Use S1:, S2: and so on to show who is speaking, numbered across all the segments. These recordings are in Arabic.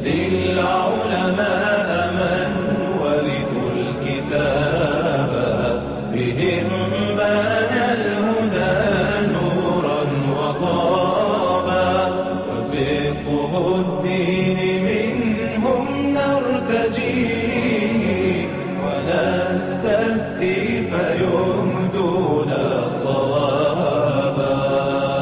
S1: العلماء من ورثوا الكتاب بهم بان الهدى نورا وطابا وفقه الدين منهم نرتجي ونستفتي فيهدون صوابا.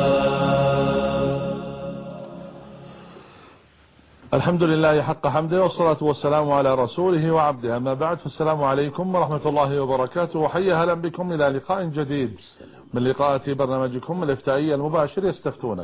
S2: الحمد لله حق حمده والصلاة والسلام على رسوله وعبده، أما بعد، فالسلام عليكم ورحمة الله وبركاته، وحيا هلا بكم إلى لقاء جديد من لقاءات برنامجكم الإفتائي المباشر يستفتونك.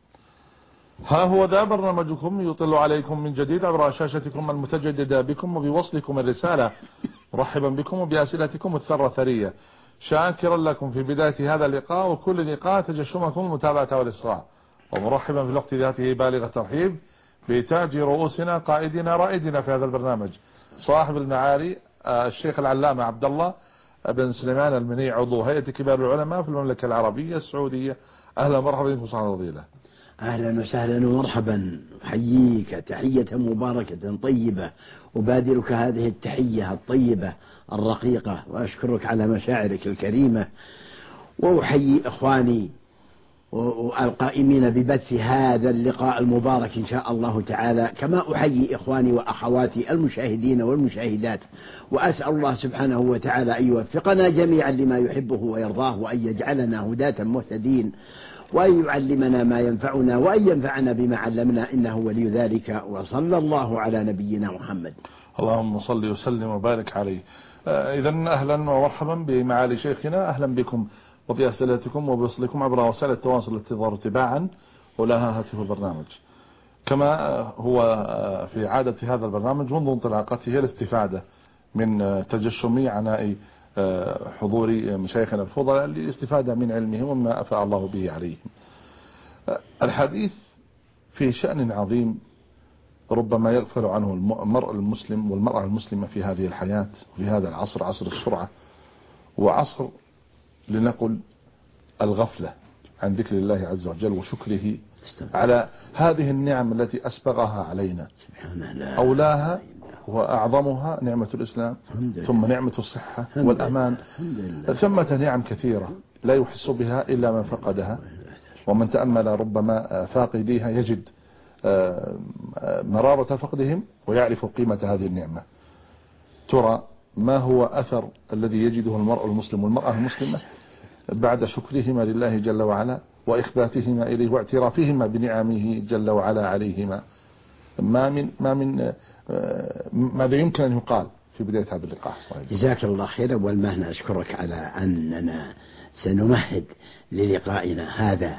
S2: ها هو ذا برنامجكم يطل عليكم من جديد عبر شاشتكم المتجددة بكم وبوصلكم الرسالة، مرحبا بكم وبأسئلتكم الثرثرية، شاكرا لكم في بداية هذا اللقاء وكل لقاء تجشمكم المتابعة والإصغاء، ومرحبا في الوقت ذاته بالغ الترحيب بتاج رؤوسنا قائدنا رائدنا في هذا البرنامج، صاحب المعالي الشيخ العلامة عبد الله بن سليمان المني، عضو هيئة كبار العلماء في المملكة العربية السعودية. أهلا ومرحبا بكم صاحب الفضيلة.
S3: أهلا وسهلا ومرحبا، أحييك تحية مباركة طيبة، أبادرك هذه التحية الطيبة الرقيقة، وأشكرك على مشاعرك الكريمة، وأحيي إخواني والقائمين ببث هذا اللقاء المبارك إن شاء الله تعالى، كما أحيي إخواني وأخواتي المشاهدين والمشاهدات، وأسأل الله سبحانه وتعالى أن يوفقنا جميعا لما يحبه ويرضاه، وأن يجعلنا هداة مهتدين، وأن يعلمنا ما ينفعنا، وأن ينفعنا بما علمنا، إنه ولي ذلك. وصلى الله على نبينا محمد.
S2: اللهم صل وسلم وبارك عليه. إذن أهلا ومرحبا بمعالي شيخنا، أهلا بكم وبأسئلتكم وبوصلكم عبر وسائل التواصل التي تظهر تباعا ولها هاتف البرنامج، كما هو في عادة هذا البرنامج منذ انطلاقته الاستفادة من تجشم عناء حضور مشايخنا الفضلاء للاستفادة من علمهم وما أفاء الله به عليهم. الحديث في شأن عظيم ربما يغفل عنه المرء المسلم والمرأة المسلمة في هذه الحياة، في هذا العصر، عصر السرعة، وعصر لنقل الغفلة عن ذكر الله عز وجل وشكره على هذه النعم التي أسبغها علينا. أولاها وأعظمها نعمة الإسلام، ثم نعمة الصحة والأمان، ثمة نعم كثيرة لا يحس بها إلا من فقدها، ومن تأمل ربما فاقديها يجد مرارة فقدهم ويعرف قيمة هذه النعمة. ترى ما هو أثر الذي يجده المرء المسلم والمرأة المسلمة بعد شكرهما لله جل وعلا وإخباتهما إليه واعترافهما بنعمه جل وعلا عليهما؟ ماذا يمكن أن يقال في بداية هذا اللقاء؟
S3: جزاك الله خيرا، والمهنة أشكرك على أننا سنمهد للقائنا هذا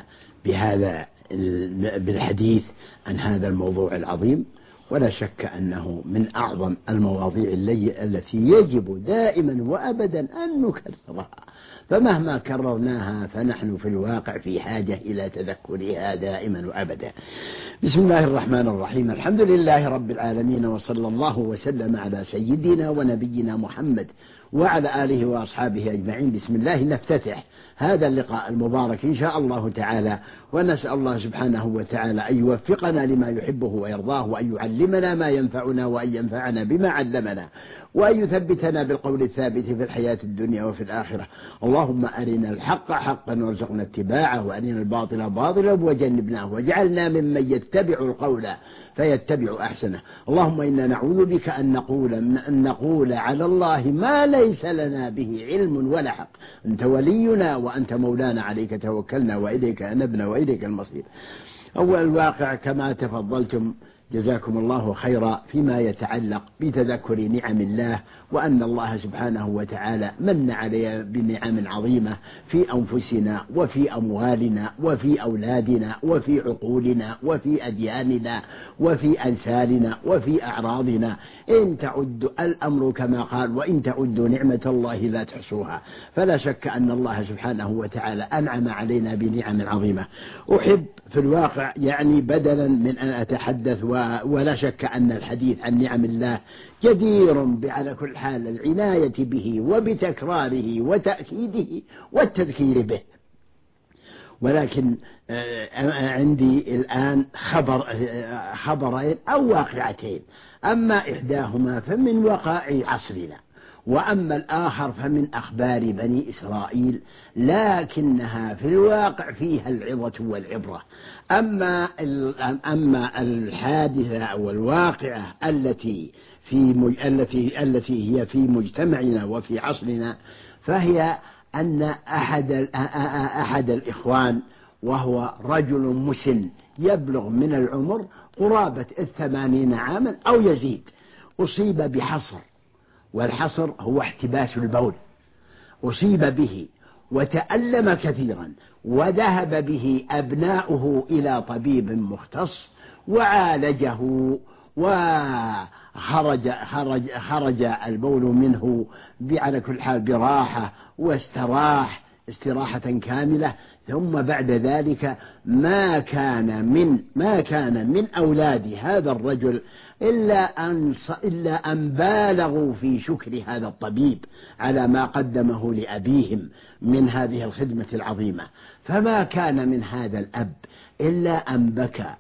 S3: بالحديث عن هذا الموضوع العظيم، ولا شك أنه من أعظم المواضيع التي يجب دائما وأبدا أن نكررها، فمهما كررناها فنحن في الواقع في حاجة إلى تذكرها دائما وأبدا. بسم الله الرحمن الرحيم، الحمد لله رب العالمين، وصلى الله وسلم على سيدنا ونبينا محمد وعلى آله وأصحابه أجمعين. بسم الله نفتتح هذا اللقاء المبارك إن شاء الله تعالى، ونسأل الله سبحانه وتعالى أن يوفقنا لما يحبه ويرضاه، وأن يعلمنا ما ينفعنا، وأن ينفعنا بما علمنا، وأن يثبتنا بالقول الثابت في الحياة الدنيا وفي الآخرة. اللهم أرنا الحق حقا وارزقنا اتباعه، وأرنا الباطل باطلا وجنبناه، واجعلنا ممن يتبع القول فيتبع أحسنه. اللهم إنا نعوذ بك أن نقول على الله ما ليس لنا به علم ولا حق، أنت ولينا وأنت مولانا، عليك توكلنا وإليك أنبنا وإليك المصير. أول الواقع كما تفضلتم جزاكم الله خيرا فيما يتعلق بتذكر نعم الله، وأن الله سبحانه وتعالى من علينا بنعم عظيمة في أنفسنا وفي أموالنا وفي أولادنا وفي عقولنا وفي أدياننا وفي أنسالنا وفي أعراضنا. إن تعدوا الأمر كما قال، وإن تعدوا نعمة الله لا تحصوها. فلا شك أن الله سبحانه وتعالى أنعم علينا بنعم عظيمة. أحب في الواقع يعني بدلا من أن أتحدث، ولا شك أن الحديث عن نعم الله جدير على كل حال العناية به وبتكراره وتأكيده والتذكير به. ولكن عندي الآن خبرين أو واقعتين، أما إحداهما فمن وقائع عصرنا، وأما الآخر فمن أخبار بني إسرائيل، لكنها في الواقع فيها العظة والعبرة. أما الحادثة أو الواقعة التي هي في مجتمعنا وفي عصرنا، فهي أن أحد الإخوان، وهو رجل مسن يبلغ من العمر قرابة 80 عاما أو يزيد، أصيب بحصر، والحصر هو احتباس البول، أصيب به وتألم كثيرا، وذهب به أبناؤه إلى طبيب مختص وعالجه، وخرج البول منه على كل حال براحة، واستراح استراحة كاملة. ثم بعد ذلك ما كان من أولاد هذا الرجل إلا أن بالغوا في شكر هذا الطبيب على ما قدمه لأبيهم من هذه الخدمة العظيمة. فما كان من هذا الأب إلا أن بكى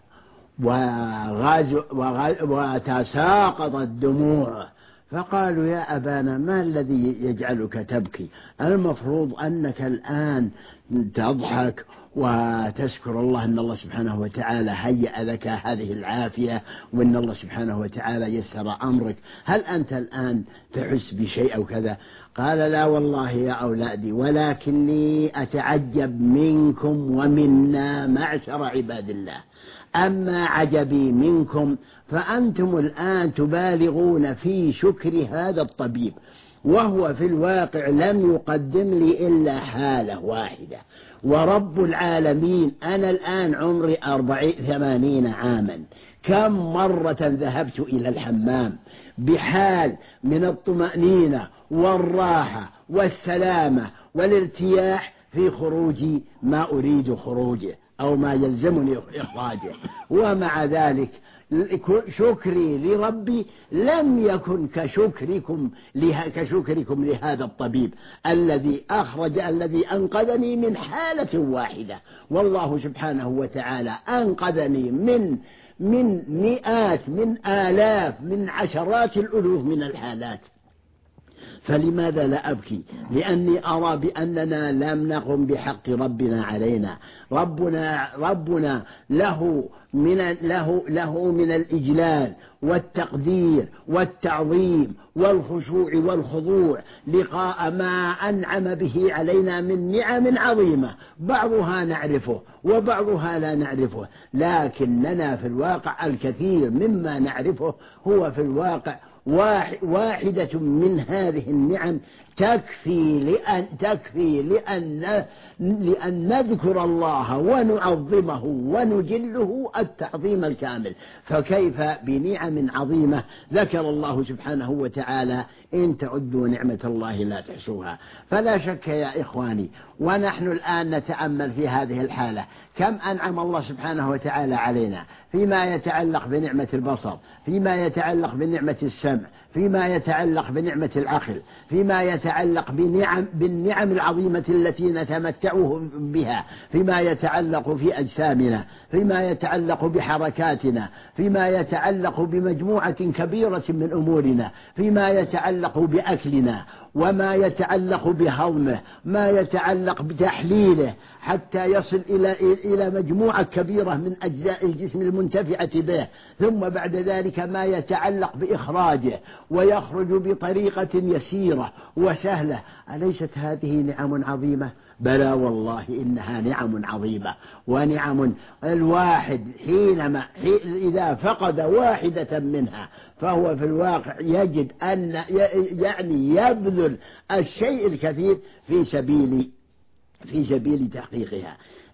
S3: وتساقطت الدموع، فقالوا: يا أبانا، ما الذي يجعلك تبكي؟ المفروض أنك الآن تضحك وتشكر الله أن الله سبحانه وتعالى هيأ لك هذه العافية، وأن الله سبحانه وتعالى يسر أمرك. هل أنت الآن تحس بشيء أو كذا؟ قال: لا والله يا أولادي، ولكني أتعجب منكم ومنا معشر عباد الله. أما عجبي منكم فأنتم الآن تبالغون في شكر هذا الطبيب، وهو في الواقع لم يقدم لي إلا حالة واحدة. ورب العالمين أنا الآن عمري 80 عاما، كم مرة ذهبت إلى الحمام بحال من الطمأنينة والراحة والسلامة والارتياح في خروجي ما أريد خروجه أو ما يلزمني إخراجه، ومع ذلك شكري لربي لم يكن كشكركم لهذا الطبيب الذي أنقذني من حالة واحدة. والله سبحانه وتعالى أنقذني من مئات، من آلاف، من عشرات الألوف من الحالات. فلماذا لا أبكي؟ لأني أرى بأننا لم نقم بحق ربنا علينا. ربنا له من الإجلال والتقدير والتعظيم والخشوع والخضوع لقاء ما أنعم به علينا من نعم عظيمة، بعضها نعرفه وبعضها لا نعرفه، لكننا في الواقع الكثير مما نعرفه هو في الواقع واحدة من هذه النعم تكفي لأن نذكر الله ونعظمه ونجله التعظيم الكامل. فكيف بنعم عظيمة ذكر الله سبحانه وتعالى: إن تعدوا نعمة الله لا تحصوها. فلا شك يا إخواني، ونحن الآن نتأمل في هذه الحالة كم أنعم الله سبحانه وتعالى علينا فيما يتعلق بنعمة البصر، فيما يتعلق بنعمة السمع، فيما يتعلق بنعمة العقل، فيما يتعلق بالنعم العظيمة التي نتمتع بها، فيما يتعلق في أجسامنا، فيما يتعلق بحركاتنا، فيما يتعلق بمجموعة كبيرة من أمورنا، فيما يتعلق بأكلنا، وما يتعلق بهضمه، ما يتعلق بتحليله حتى يصل إلى مجموعة كبيرة من أجزاء الجسم المنتفعة به، ثم بعد ذلك ما يتعلق بإخراجه ويخرج بطريقة يسيرة وسهلة. أليست هذه نعم عظيمة؟ بلى والله إنها نعم عظيمة، ونعم الواحد إذا فقد واحدة منها فهو في الواقع يجد أن يبذل الشيء الكثير في سبيل تحقيقها.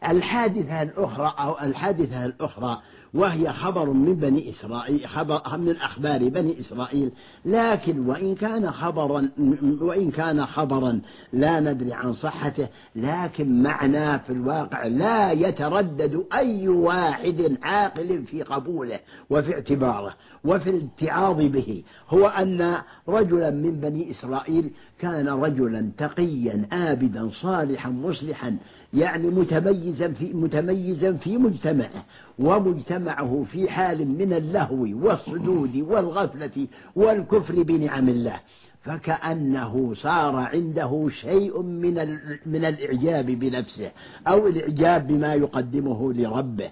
S3: الحادثة الأخرى وهي خبر من بني إسرائيل، خبر من أخبار بني إسرائيل، لكن وإن كان خبرا لا ندري عن صحته، لكن معناه في الواقع لا يتردد أي واحد عاقل في قبوله وفي اعتباره وفي الاتعاظ به. هو أن رجلا من بني إسرائيل كان رجلا تقيا عابدا صالحا مصلحا، يعني متميزا في مجتمعه، ومجتمعه في حال من اللهو والصدود والغفلة والكفر بنعم الله، فكأنه صار عنده شيء من الإعجاب بنفسه أو الإعجاب بما يقدمه لربه،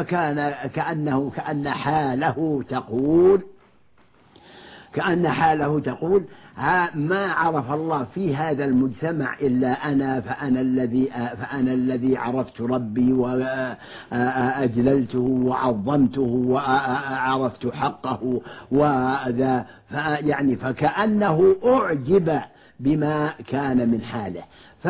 S3: كأن حاله تقول ما عرف الله في هذا المجتمع إلا أنا، فأنا الذي عرفت ربي وأجللته وعظمته وعرفت حقه وذا، يعني فكأنه أعجب بما كان من حاله،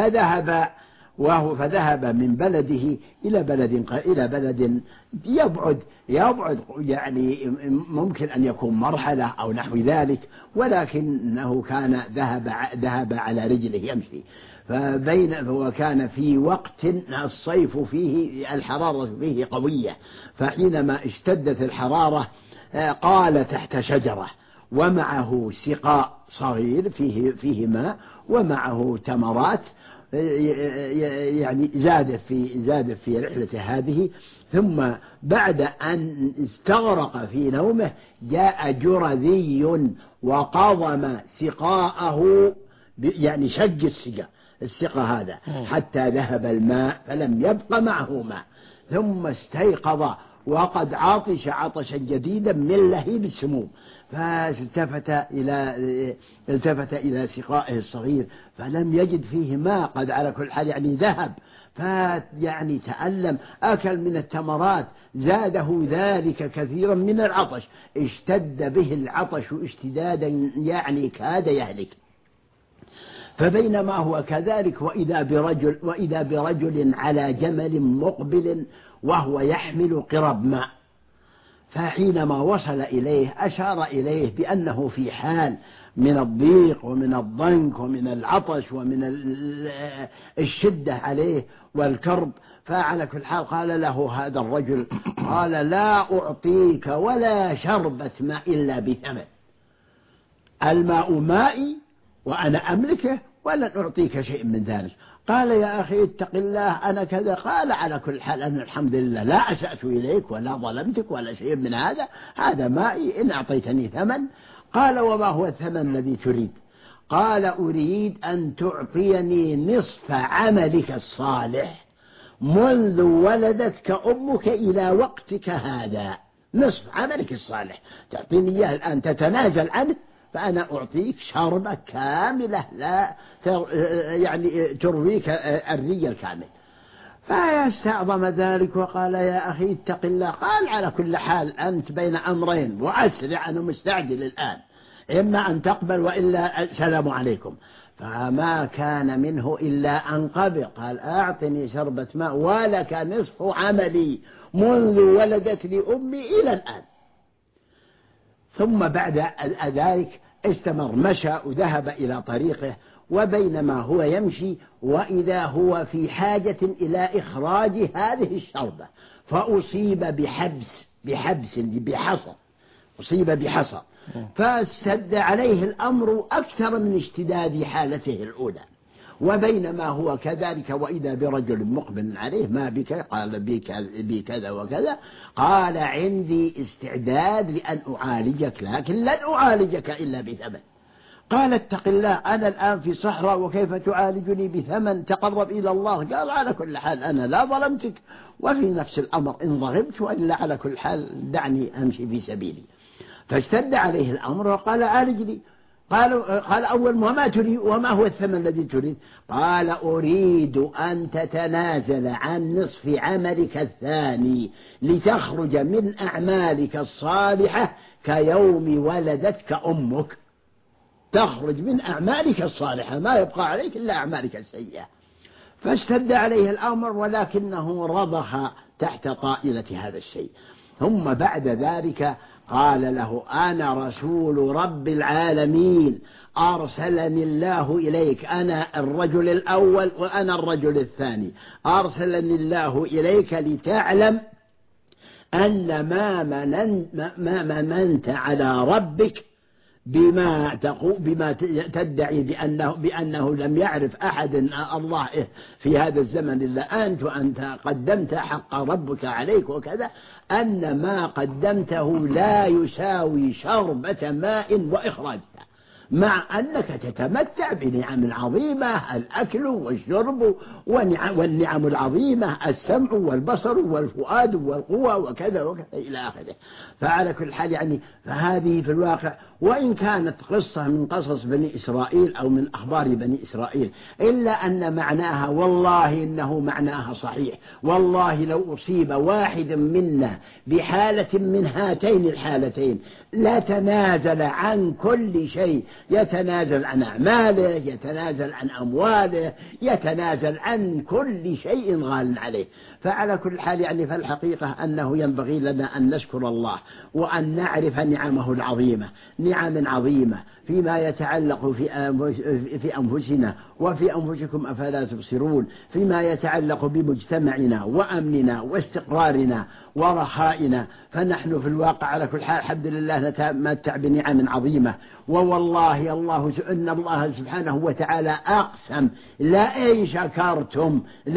S3: فذهب من بلده إلى بلد يبعد، يعني ممكن أن يكون مرحلة أو نحو ذلك، ولكنه كان ذهب على رجله يمشي. وكان في وقت الصيف فيه الحرارة فيه قوية، فحينما اشتدت الحرارة قال تحت شجرة ومعه سقاء صغير فيه ماء ومعه تمرات، يعني زادت في رحلة هذه. ثم بعد أن استغرق في نومه جاء جرذي وقضم سقاءه، يعني شج السقا هذا حتى ذهب الماء فلم يبق معه ماء، ثم استيقظ وقد عطش عطشا جديدا من لهيب السموم، فالتفت إلى سقائه الصغير فلم يجد فيه ماء، قد على كل حال يعني ذهب، فيعني تألم، أكل من التمرات زاده ذلك كثيرا من العطش، اشتد به العطش اشتدادا يعني كاد يهلك. فبينما هو كذلك وإذا برجل على جمل مقبل وهو يحمل قرب ماء، فحينما وصل إليه أشار إليه بأنه في حال من الضيق ومن الضنك ومن العطش ومن الشدة عليه والكرب. فعلى كل حال قال له هذا الرجل، قال لا أعطيك ولا شربة ماء إلا بثمن، الماء مائي وأنا أملكه ولن أعطيك شيء من ذلك. قال يا أخي اتق الله أنا كذا. قال على كل حال أنا الحمد لله لا أسأت إليك ولا ظلمتك ولا شيء من هذا مائي إن أعطيتني ثمن. قال وما هو الثمن الذي تريد؟ قال أريد أن تعطيني نصف عملك الصالح منذ ولدتك أمك إلى وقتك هذا، نصف عملك الصالح تعطيني إياه الآن تتنازل عنه، فأنا أعطيك شربة كاملة لا يعني ترويك الري الكامل. فاستعظم ذلك وقال يا أخي اتق الله. قال على كل حال أنت بين أمرين وأسرع، أنا مستعجل الآن، إما أن تقبل وإلا السلام عليكم. فما كان منه إلا أن قبل. قال أعطني شربة ماء ولك نصف عملي منذ ولدتني أمي إلى الآن. ثم بعد ذلك استمر، مشى وذهب إلى طريقه، وبينما هو يمشي وإذا هو في حاجة إلى إخراج هذه الشربة، فأصيب بحصى، أصيب بحصى، فاشتد عليه الأمر أكثر من اشتداد حالته الأولى. وبينما هو كذلك وإذا برجل مقبل عليه ما بك؟ قال بي كذا وكذا. قال عندي استعداد لأن أعالجك لكن لن أعالجك إلا بثمن. قال اتق الله أنا الآن في صحراء وكيف تعالجني بثمن؟ تقرب إلى الله. قال على كل حال أنا لا ظلمتك، وفي نفس الأمر إن ضربت وإلا على كل حال دعني أمشي في سبيلي. فاشتد عليه الأمر وقال عالجني. قال أول وما تريد؟ وما هو الثمن الذي تريد؟ قال أريد أن تتنازل عن نصف عملك الثاني لتخرج من أعمالك الصالحة كيوم ولدتك أمك، تخرج من أعمالك الصالحة ما يبقى عليك إلا أعمالك السيئة. فاشتد عليه الأمر ولكنه رضخ تحت طائلة هذا الشيء. ثم بعد ذلك قال له أنا رسول رب العالمين أرسلني الله إليك، أنا الرجل الأول وأنا الرجل الثاني، أرسلني الله إليك لتعلم أن ما مننت على ربك بما تدعي بأنه لم يعرف أحد الله في هذا الزمن إلا أنت، وأنت قدمت حق ربك عليك وكذا، أن ما قدمته لا يساوي شربة ماء وإخراجها، مع أنك تتمتع بنعم عظيمة، الأكل والشرب والنعم العظيمة، السمع والبصر والفؤاد والقوة وكذا وكذا إلى آخره. فعلى كل حال يعني فهذه في الواقع، وإن كانت قصة من قصص بني إسرائيل أو من أخبار بني إسرائيل، إلا أن معناها والله إنه معناها صحيح. والله لو أصيب واحد منا بحالة من هاتين الحالتين لا تنازل عن كل شيء، يتنازل عن أعماله، يتنازل عن أمواله، يتنازل عن كل شيء غال عليه. فعلى كل حال يعني فالحقيقة أنه ينبغي لنا أن نشكر الله وأن نعرف نعمه العظيمة، نعم عظيمة فيما يتعلق في أنفسنا وفي أنفسكم أفلا تبصرون، فيما يتعلق بمجتمعنا وأمننا واستقرارنا ورخائنا. فنحن في الواقع على كل حال الحمد لله نتمتع بنعم عظيمة. ووالله إن الله سبحانه وتعالى أقسم لئن شكرتم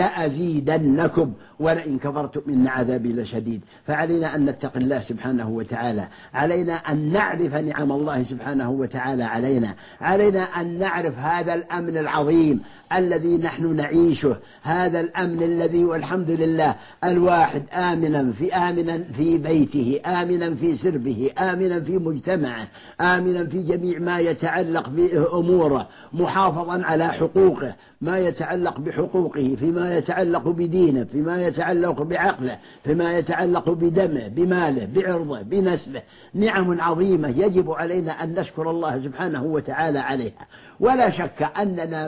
S3: لأزيدنكم ولئن كفرتم إن عذابي لشديد. فعلينا أن نتقي الله سبحانه وتعالى، علينا أن نعرف نعم الله سبحانه وتعالى علينا أن نعرف هذا الأمن العظيم الذي نحن نعيشه، هذا الأمن الذي والحمد لله الواحد آمنا في بيته، آمنا في سربه، آمنا في مجتمعه، آمنا في جميع ما يتعلق بأموره، محافظا على حقوقه، ما يتعلق بحقوقه، فيما يتعلق بدينه، فيما يتعلق بعقله، فيما يتعلق بدمه، بماله، بعرضه، بنسله. نعم عظيمة يجب علينا أن نشكر الله سبحانه وتعالى عليها. ولا شك أننا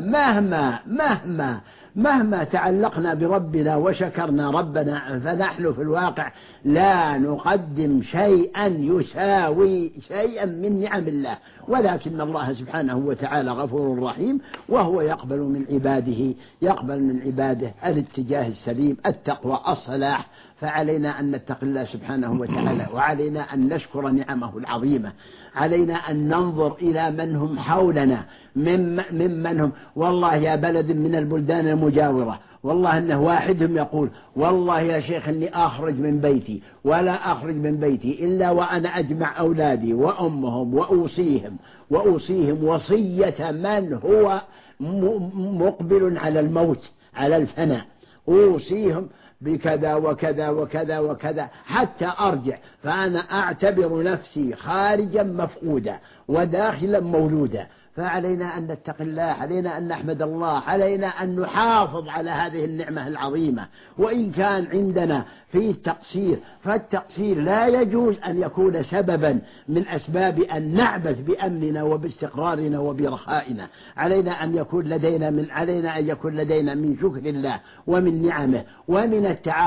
S3: مهما تعلقنا بربنا وشكرنا ربنا فنحن في الواقع لا نقدم شيئا يساوي شيئا من نعم الله، ولكن الله سبحانه وتعالى غفور رحيم، وهو يقبل من عباده الاتجاه السليم، التقوى، الصلاح. فعلينا أن نتقي الله سبحانه وتعالى، وعلينا أن نشكر نعمه العظيمة، علينا أن ننظر إلى من هم حولنا ممن هم. والله يا بلد من البلدان المجاورة، والله أنه واحدهم يقول والله يا شيخ أني أخرج من بيتي ولا أخرج من بيتي إلا وأنا أجمع أولادي وأمهم وأوصيهم وصية من هو مقبل على الموت، على الفناء، أوصيهم بكذا وكذا وكذا وكذا حتى أرجع، فأنا أعتبر نفسي خارجا مفقودا وداخلا مولودا. فعلينا أن نتقي الله، علينا أن نحمد الله، علينا أن نحافظ على هذه النعمة العظيمة. وإن كان عندنا فيه تقصير، فالتقصير لا يجوز أن يكون سببا من أسباب أن نعبث بأمننا وباستقرارنا وبرخائنا. علينا أن يكون لدينا من شكر الله ومن نعمه ومن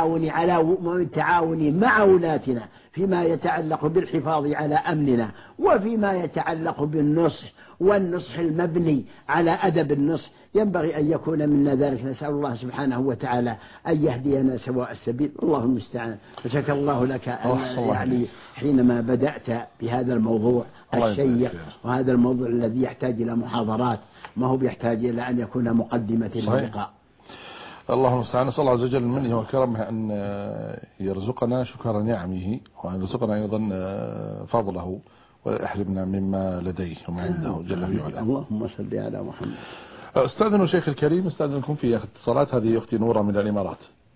S3: التعاون مع ولاتنا فيما يتعلق بالحفاظ على أمننا، وفيما يتعلق بالنصح والنصح المبني على أدب النصح ينبغي أن يكون منا ذلك. نسأل الله سبحانه وتعالى أن يهدينا سواء السبيل. الله المستعان. فشكر الله لك يعني حينما بدأت بهذا الموضوع الشيق، وهذا الموضوع الذي يحتاج إلى محاضرات، ما هو يحتاج إلى أن يكون مقدمة للقاء.
S2: الله المستعان. نسأل الله عز وجل منه وكرمه أن يرزقنا شكر نعمه، وأن يرزقنا أيضا فضله، ويحرمنا مما لديه وما عنده جل في علاه.
S3: اللهم صل على محمد.
S2: استاذن شيخ الكريم، استاذنكم في اتصالات. هذه أختي نورة من الإمارات.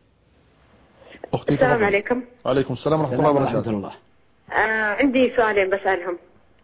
S4: السلام عليكم.
S2: وعليكم السلام ورحمة الله وبركاته.
S4: عندي سؤالين بسألهم.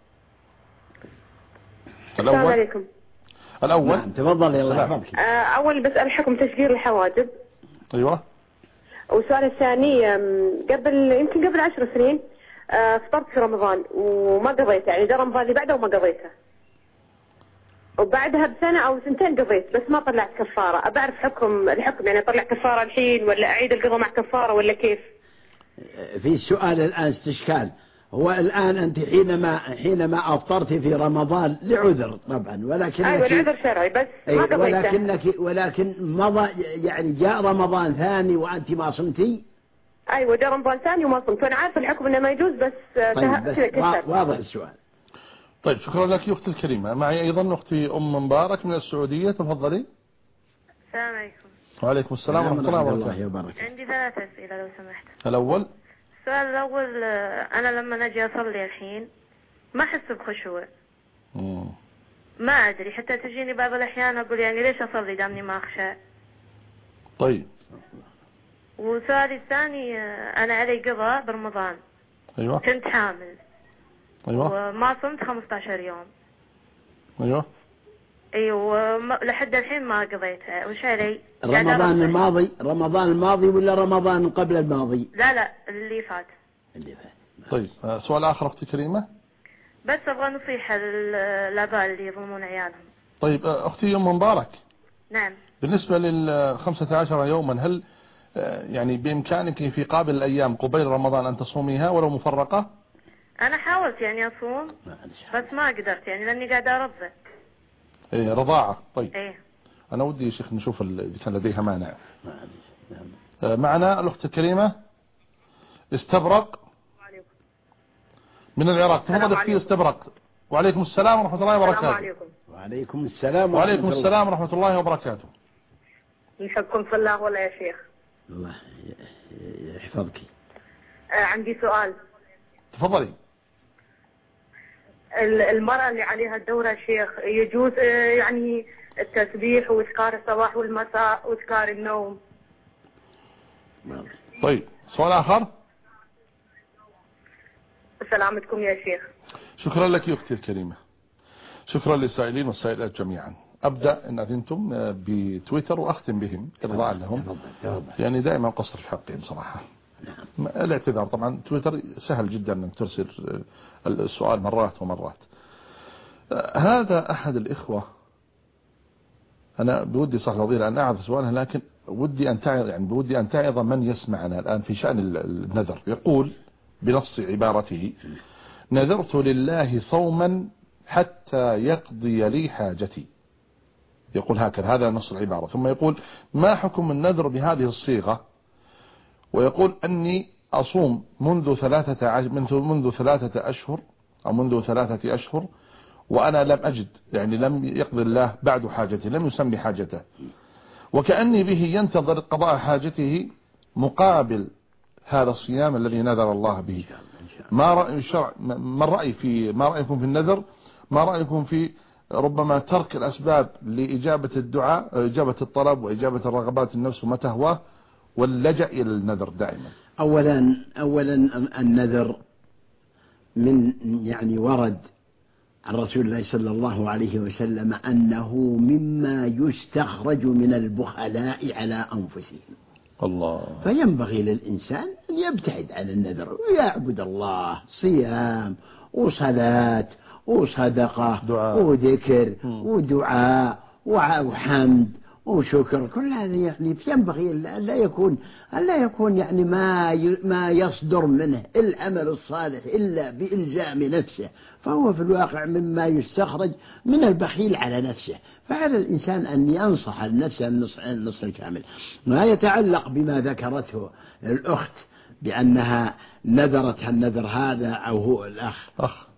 S4: السلام عليكم.
S2: الأول
S3: نعم تفضل يا الله.
S4: أول بسأل حكم تشجير الحواجب.
S2: أيوة.
S4: والسؤال الثاني يمكن قبل 10 سنين فطرت في رمضان وما قضيته، يعني ده رمضان اللي بعده وما قضيته، وبعدها بسنة أو سنتين قضيت بس ما طلعت كفارة. أبعرف الحكم يعني أطلع كفارة الحين ولا أعيد القضاء مع كفارة ولا كيف؟
S3: في السؤال الآن استشكال. هو الآن أنت حينما أفطرت في رمضان لعذر طبعا، ولكن
S4: أيوة لعذر شرعي بس ما قضيته،
S3: ولكن مضى يعني جاء رمضان ثاني وأنت ما صمتي.
S4: أيوة جاء رمضان ثاني وما صمت، وأنا عارف الحكم إنه ما يجوز بس
S3: طيب بس واضح السؤال.
S2: طيب شكرا لك يا أختي الكريمة. معي أيضا أختي أم مبارك من السعودية، تفضلي.
S5: السلام عليكم.
S2: وعليكم السلام ورحمة الله وبركاته.
S5: عندي 3 أسئلة لو سمحت.
S2: الأول.
S5: السؤال الأول، أنا لما نجي أصلي الحين ما أحس بخشوع. ما أدري، حتى تجيني بعض الأحيان أقول يعني ليش أصلي دامني ما أخشى.
S2: طيب.
S5: وسؤالي الثاني، أنا علي قضاء برمضان.
S2: أيوة.
S5: كنت حامل.
S2: أيوة.
S5: وما صمت 15 يوم.
S2: أيوة.
S5: ايوه لحد الحين ما قضيتها. وش علي؟
S3: رمضان الماضي ولا رمضان قبل الماضي؟
S5: لا اللي فات.
S2: طيب سؤال آخر أختي كريمة.
S5: بس أبغى نصيحة للآباء اللي يظلمون عيالهم.
S2: طيب أختي أم مبارك.
S5: نعم.
S2: بالنسبة لل15 يوما، هل يعني بإمكانك في قابل الأيام قبيل رمضان أن تصوميها ولو مفرقة؟
S5: أنا حاولت يعني أصوم بس ما قدرت يعني لأني قاعدة أرضع.
S2: إيه رضاعة. طيب.
S5: إيه.
S2: أنا ودي يا شيخ نشوف إذا كان لديها مانع. معنا الأخت الكريمة استبرق من العراق، تفضل أختي استبرق. وعليكم السلام ورحمة الله وبركاته.
S3: وعليكم السلام
S2: ورحمة الله وبركاته.
S4: يحبكم في الله ولا يا شيخ؟
S3: الله يحفظك.
S4: عندي سؤال.
S2: تفضلي.
S4: المرأة اللي عليها الدورة شيخ يجوز يعني التسبيح وإذكار الصباح والمساء وإذكار النوم؟
S2: طيب سؤال آخر.
S4: سلامتكم يا شيخ.
S2: شكرا لك يا أختي الكريمة. شكرا للسائلين والسائلات جميعا. أبدأ إن أذنتم بتويتر وأختم بهم إرضاء لهم، يعني دائما قصر في حقهم صراحة. الاعتذار طبعا تويتر سهل جدا أن ترسل السؤال مرات ومرات. هذا أحد الإخوة، أنا بودي صح فضيلة أن أعرف سؤالها، لكن ودي أن تعظ من يسمعنا الآن في شأن النذر. يقول بنص عبارته: نذرت لله صوما حتى يقضي لي حاجتي. يقول هكذا، هذا نص العبارة. ثم يقول: ما حكم النذر بهذه الصيغة؟ ويقول أني أصوم منذ 3 أشهر أو منذ 3 أشهر وأنا لم أجد، يعني لم يقضي الله بعد حاجتي، لم يسمي حاجته، وكأني به ينتظر قضاء حاجته مقابل هذا الصيام الذي نذر الله به. ما رأي الشرع؟ ما رأيكم في النذر؟ ما رأيكم في ربما ترك الأسباب لإجابة الدعاء، إجابة الطلب وإجابة الرغبات النفس وما تهواه، واللجأ إلى النذر دائما؟
S3: أولا النذر من يعني ورد عن رسول الله صلى الله عليه وسلم أنه مما يستخرج من البخلاء على أنفسهم. الله. فينبغي للإنسان أن يبتعد عن النذر ويعبد الله، صيام وصلاة وصدقة وذكر ودعاء وحمد وشكر، كل هذا يعني ينبغي أن لا يكون يعني ما يصدر منه العمل الصالح إلا بإلزام نفسه، فهو في الواقع مما يستخرج من البخيل على نفسه. فعلى الإنسان أن ينصح النفس النصح الكامل. ما يتعلق بما ذكرته الأخت بأنها نذرت النذر هذا، أو هو الأخ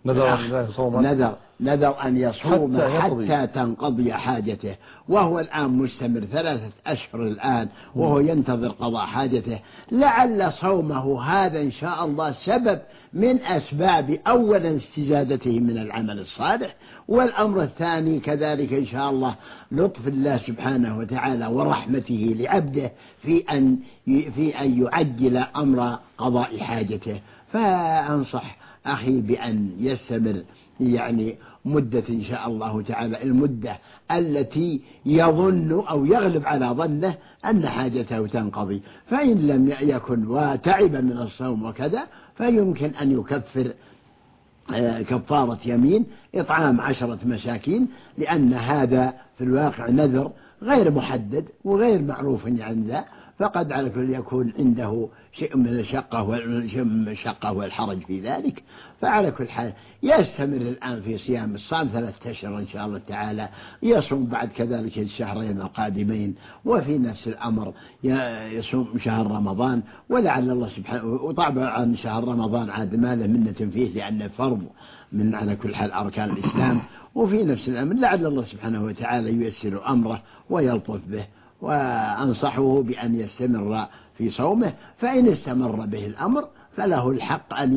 S3: نذر أن يصوم حتى تنقضي حاجته، وهو الآن مستمر 3 أشهر الآن وهو ينتظر قضاء حاجته. لعل صومه هذا إن شاء الله سبب من أسباب أولا استزادته من العمل الصالح، والأمر الثاني كذلك إن شاء الله لطف الله سبحانه وتعالى ورحمته لعبده في أن يعجل أمر قضاء حاجته. فأنصح أخي بأن يستمر يعني مدة إن شاء الله تعالى، المدة التي يظن أو يغلب على ظنه أن حاجته تنقضي. فإن لم يكن وتعب من الصوم وكذا فيمكن أن يكفر كفارة يمين إطعام 10 مساكين، لأن هذا في الواقع نذر غير محدد وغير معروف عن ذا، فقد على كل يكون عنده شيء من الشقة والحرج في ذلك. فعلى كل حال يستمر الآن في صيام الصام 3 أشهر إن شاء الله تعالى، يصوم بعد كذلك الشهرين القادمين، وفي نفس الأمر يصوم شهر رمضان، ولعل الله سبحانه. وطبعا شهر رمضان عاد ما له منة فيه لأنه فرض من على كل حال أركان الإسلام، وفي نفس الأمر لعل الله سبحانه وتعالى ييسر أمره ويلطف به، وأنصحه بأن يستمر في صومه، فإن استمر به الأمر فله الحق أن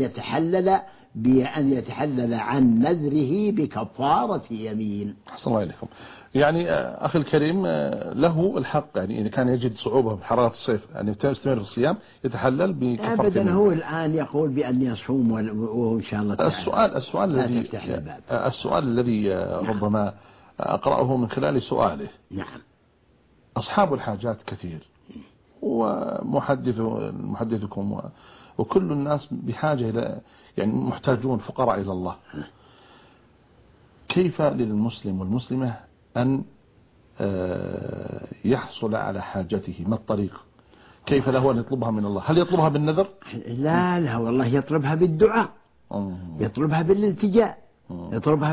S3: يتحلل عن نذره بكفارة يمين.
S2: أحسن الله إليكم. يعني أخي الكريم له الحق، يعني إذا كان يجد صعوبة بحرارة الصيف يعني يستمر في الصيام يتحلل بكفارة
S3: أبدا
S2: يمين.
S3: هو الآن يقول بأن يصوم وإن شاء الله تعالى.
S2: السؤال الذي ربما أقرأه من خلال سؤاله.
S3: نعم.
S2: أصحاب الحاجات كثير، ومحدثكم وكل الناس بحاجة إلى، يعني محتاجون فقراء إلى الله. كيف للمسلم والمسلمة أن يحصل على حاجته؟ ما الطريق؟ كيف له أن يطلبها من الله؟ هل يطلبها بالنذر؟
S3: لا والله يطلبها بالدعاء، يطلبها بالالتجاء، يطلبها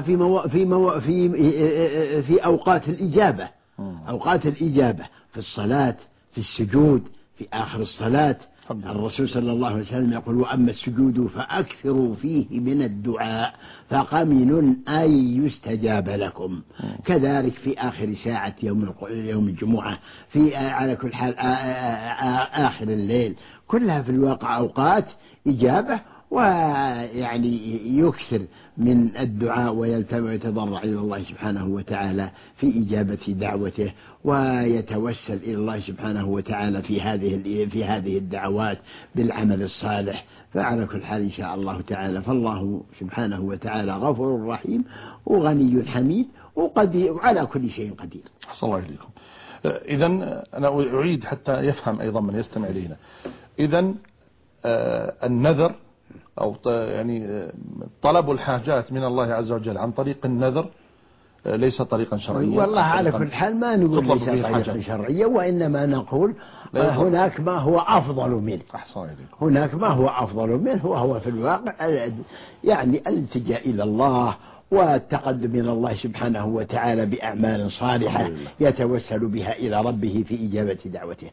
S3: في أوقات الإجابة، أوقات الإجابة في الصلاة، في السجود، في آخر الصلاة. الرسول صلى الله عليه وسلم يقول: وأما السجود فأكثروا فيه من الدعاء فقمن أن يستجاب لكم. كذلك في آخر ساعة يوم الجمعة، في على كل حال آخر الليل، كلها في الواقع أوقات إجابة، ويعني يكثر من الدعاء ويتضرع إلى الله سبحانه وتعالى في إجابة دعوته، ويتوسل إلى الله سبحانه وتعالى في هذه الدعوات بالعمل الصالح. فعلى كل حال إن شاء الله تعالى، فالله سبحانه وتعالى غفور رحيم وغني حميد وقدير على كل شيء قدير.
S2: أحسن الله إليكم. إذن أنا أعيد حتى يفهم أيضا من يستمع إلينا. إذن النذر أو يعني طلب الحاجات من الله عز وجل عن طريق النذر ليس طريقا شرعيا.
S3: والله على كل حال ما نقول ليس طريقا شرعيا، وإنما نقول هناك ما هو أفضل منه. هناك ما هو أفضل منه، وهو في الواقع يعني الالتجاء إلى الله والتقدم من الله سبحانه وتعالى بأعمال صالحة يتوسل بها إلى ربه في إجابة دعوته.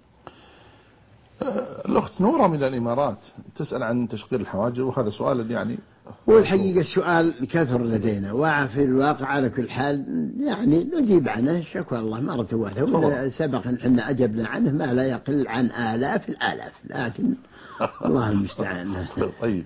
S2: الأخت نورة من الإمارات تسأل عن تشقير الحواجب، وهذا سؤال يعني
S3: والحقيقة السؤال كثر لدينا، وفي الواقع على كل حال يعني نجيب عنه شكوى الله مرة واحدة، سبق أن احنا أجبنا عنه ما لا يقل عن آلاف الآلاف، لكن الله المستعان.
S2: طيب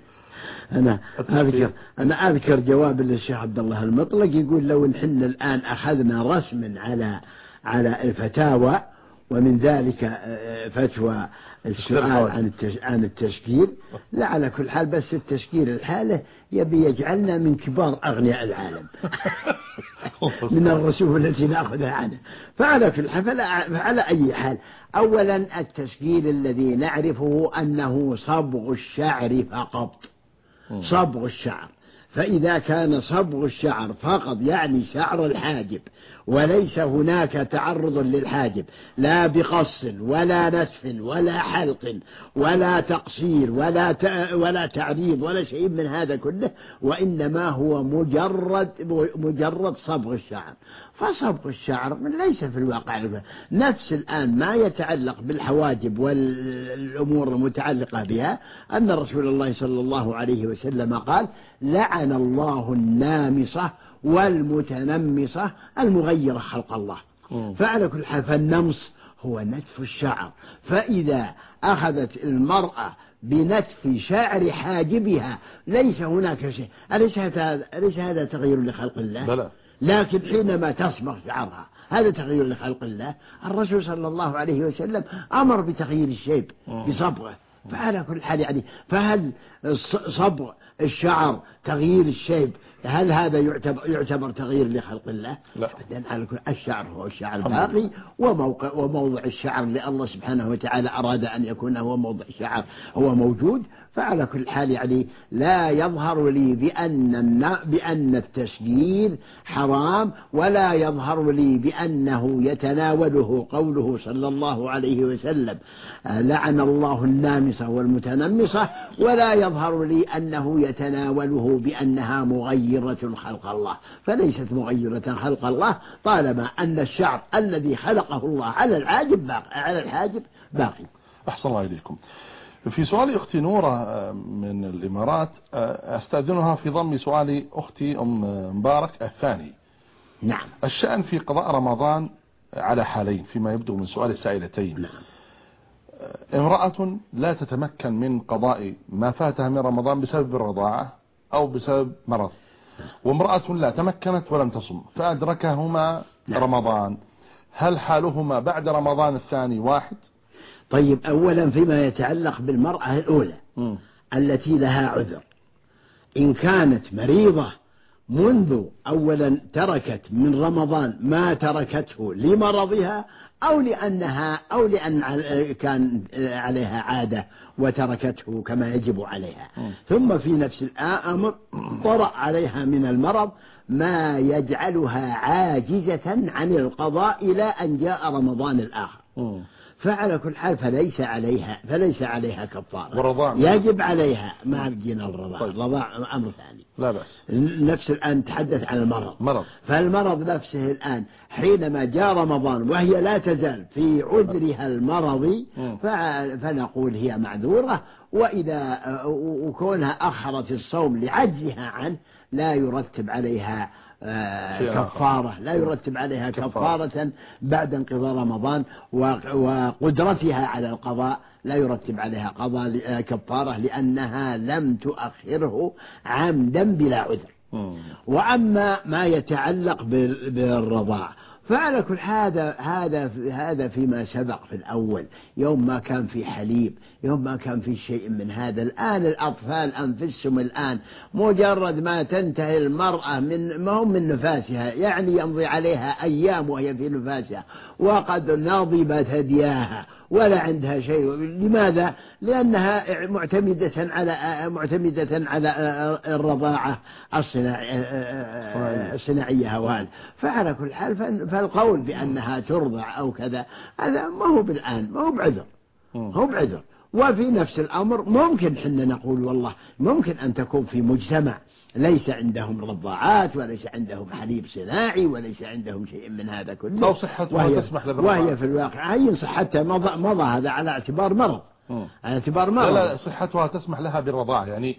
S3: أنا أذكر جواب للشيخ عبد الله المطلق، يقول: لو نحن الآن أخذنا رسما على الفتاوى، ومن ذلك فتوى السؤال عن التشكيل، لا على كل حال بس التشكيل الحالة يبي يجعلنا من كبار أغنياء العالم من الرسوم التي نأخذها عنه. فعلى كل حال، فعلى أي حال، أولا التشكيل الذي نعرفه أنه صبغ الشعر فقط، صبغ الشعر. فإذا كان صبغ الشعر فقط يعني شعر الحاجب، وليس هناك تعرض للحاجب لا بقص ولا نتف ولا حلق ولا تقصير ولا تعريض ولا شيء من هذا كله، وإنما هو مجرد صبغ الشعر. فصبغ الشعر ليس في الواقع نفس الآن ما يتعلق بالحواجب والأمور المتعلقة بها، أن رسول الله صلى الله عليه وسلم قال: لعن الله النامصة والمتنمصة المغيرة خلق الله. فعلى كل حال فالنمص هو نتف الشعر، فإذا أخذت المرأة بنتف شعر حاجبها ليس هناك شيء. أليس هذا تغيير لخلق الله؟
S2: بلى.
S3: لكن حينما تصبغ شعرها هذا تغيير لخلق الله. الرسول صلى الله عليه وسلم أمر بتغيير الشيب بصبغه. فعلى كل حال يعني، فهل صبغ الشعر تغيير الشيب، هل هذا يعتبر تغيير لخلق الله؟
S2: لا.
S3: الشعر هو الشعر باقي، وموضع الشعر لله سبحانه وتعالى أراد أن يكون هو موضع الشعر هو موجود. فعلى كل حال يعني لا يظهر لي بأن التسجيل حرام، ولا يظهر لي بأنه يتناوله قوله صلى الله عليه وسلم لعن الله النامصة والمتنمصة، ولا يظهر لي أنه يتناوله بأنها مغيرة خلق الله، فليست مغيرة خلق الله طالما أن الشعر الذي خلقه الله على الحاجب باقي.
S2: أحسن الله إليكم. في سؤال أختي نورة من الإمارات، أستأذنها في ضم سؤال أختي أم مبارك الثاني.
S3: نعم.
S2: الشأن في قضاء رمضان على حالين فيما يبدو من سؤال السائلتين.
S3: نعم.
S2: امرأة لا تتمكن من قضاء ما فاتها من رمضان بسبب الرضاعة أو بسبب مرض، وامرأة لا تمكنت ولم تصم فأدركهما رمضان، هل حالهما بعد رمضان الثاني واحد؟
S3: طيب، أولا فيما يتعلق بالمرأة الأولى التي لها عذر، إن كانت مريضة منذ أولا تركت من رمضان ما تركته لمرضها أو لأن كان عليها عادة وتركته كما يجب عليها، ثم في نفس الأمر طرأ عليها من المرض ما يجعلها عاجزة عن القضاء إلى أن جاء رمضان الآخر، فعلى كل حال فليس عليها كفارة، يجب عليها ما بجينا الرضاع أمر ثاني.
S2: لا بأس.
S3: نفس الآن تحدث عن المرض. فالمرض نفسه الآن حينما جاء رمضان وهي لا تزال في عذرها المرضي فنقول هي معذورة، وإذا وكونها أخرت الصوم لعجزها عنه لا يرتب عليها كفارة، لا يرتب عليها كفارة بعد انقضاء رمضان، وقدرتها على القضاء لا يرتب عليها كفارة لأنها لم تؤخره عمدا بلا عذر. وأما ما يتعلق بالرضاع فعلى كل هذا فيما سبق في الأول، يوم ما كان في حليب، يوم ما كان في شيء من هذا. الآن الأطفال أنفسهم الآن مجرد ما تنتهي المرأة ما هم من نفاسها، يعني يمضي عليها أيام وهي في نفاسها وقد نضبت ثدياها ولا عندها شيء. لماذا؟ لأنها معتمدة على الرضاعة الصناعية هوان. فعلى كل حال فالقول بأنها ترضع أو كذا هذا ما هو بالآن، ما هو بعذر. وفي نفس الأمر ممكن حنا نقول والله ممكن أن تكون في مجتمع ليس عندهم رضاعات وليس عندهم حليب صناعي وليس عندهم شيء من هذا كله،
S2: لو صحتها تسمح
S3: وهي في الواقع هي صحتها مضى هذا على اعتبار مرض. على اعتبار مرض.
S2: لا صحتها تسمح لها بالرضاعة، يعني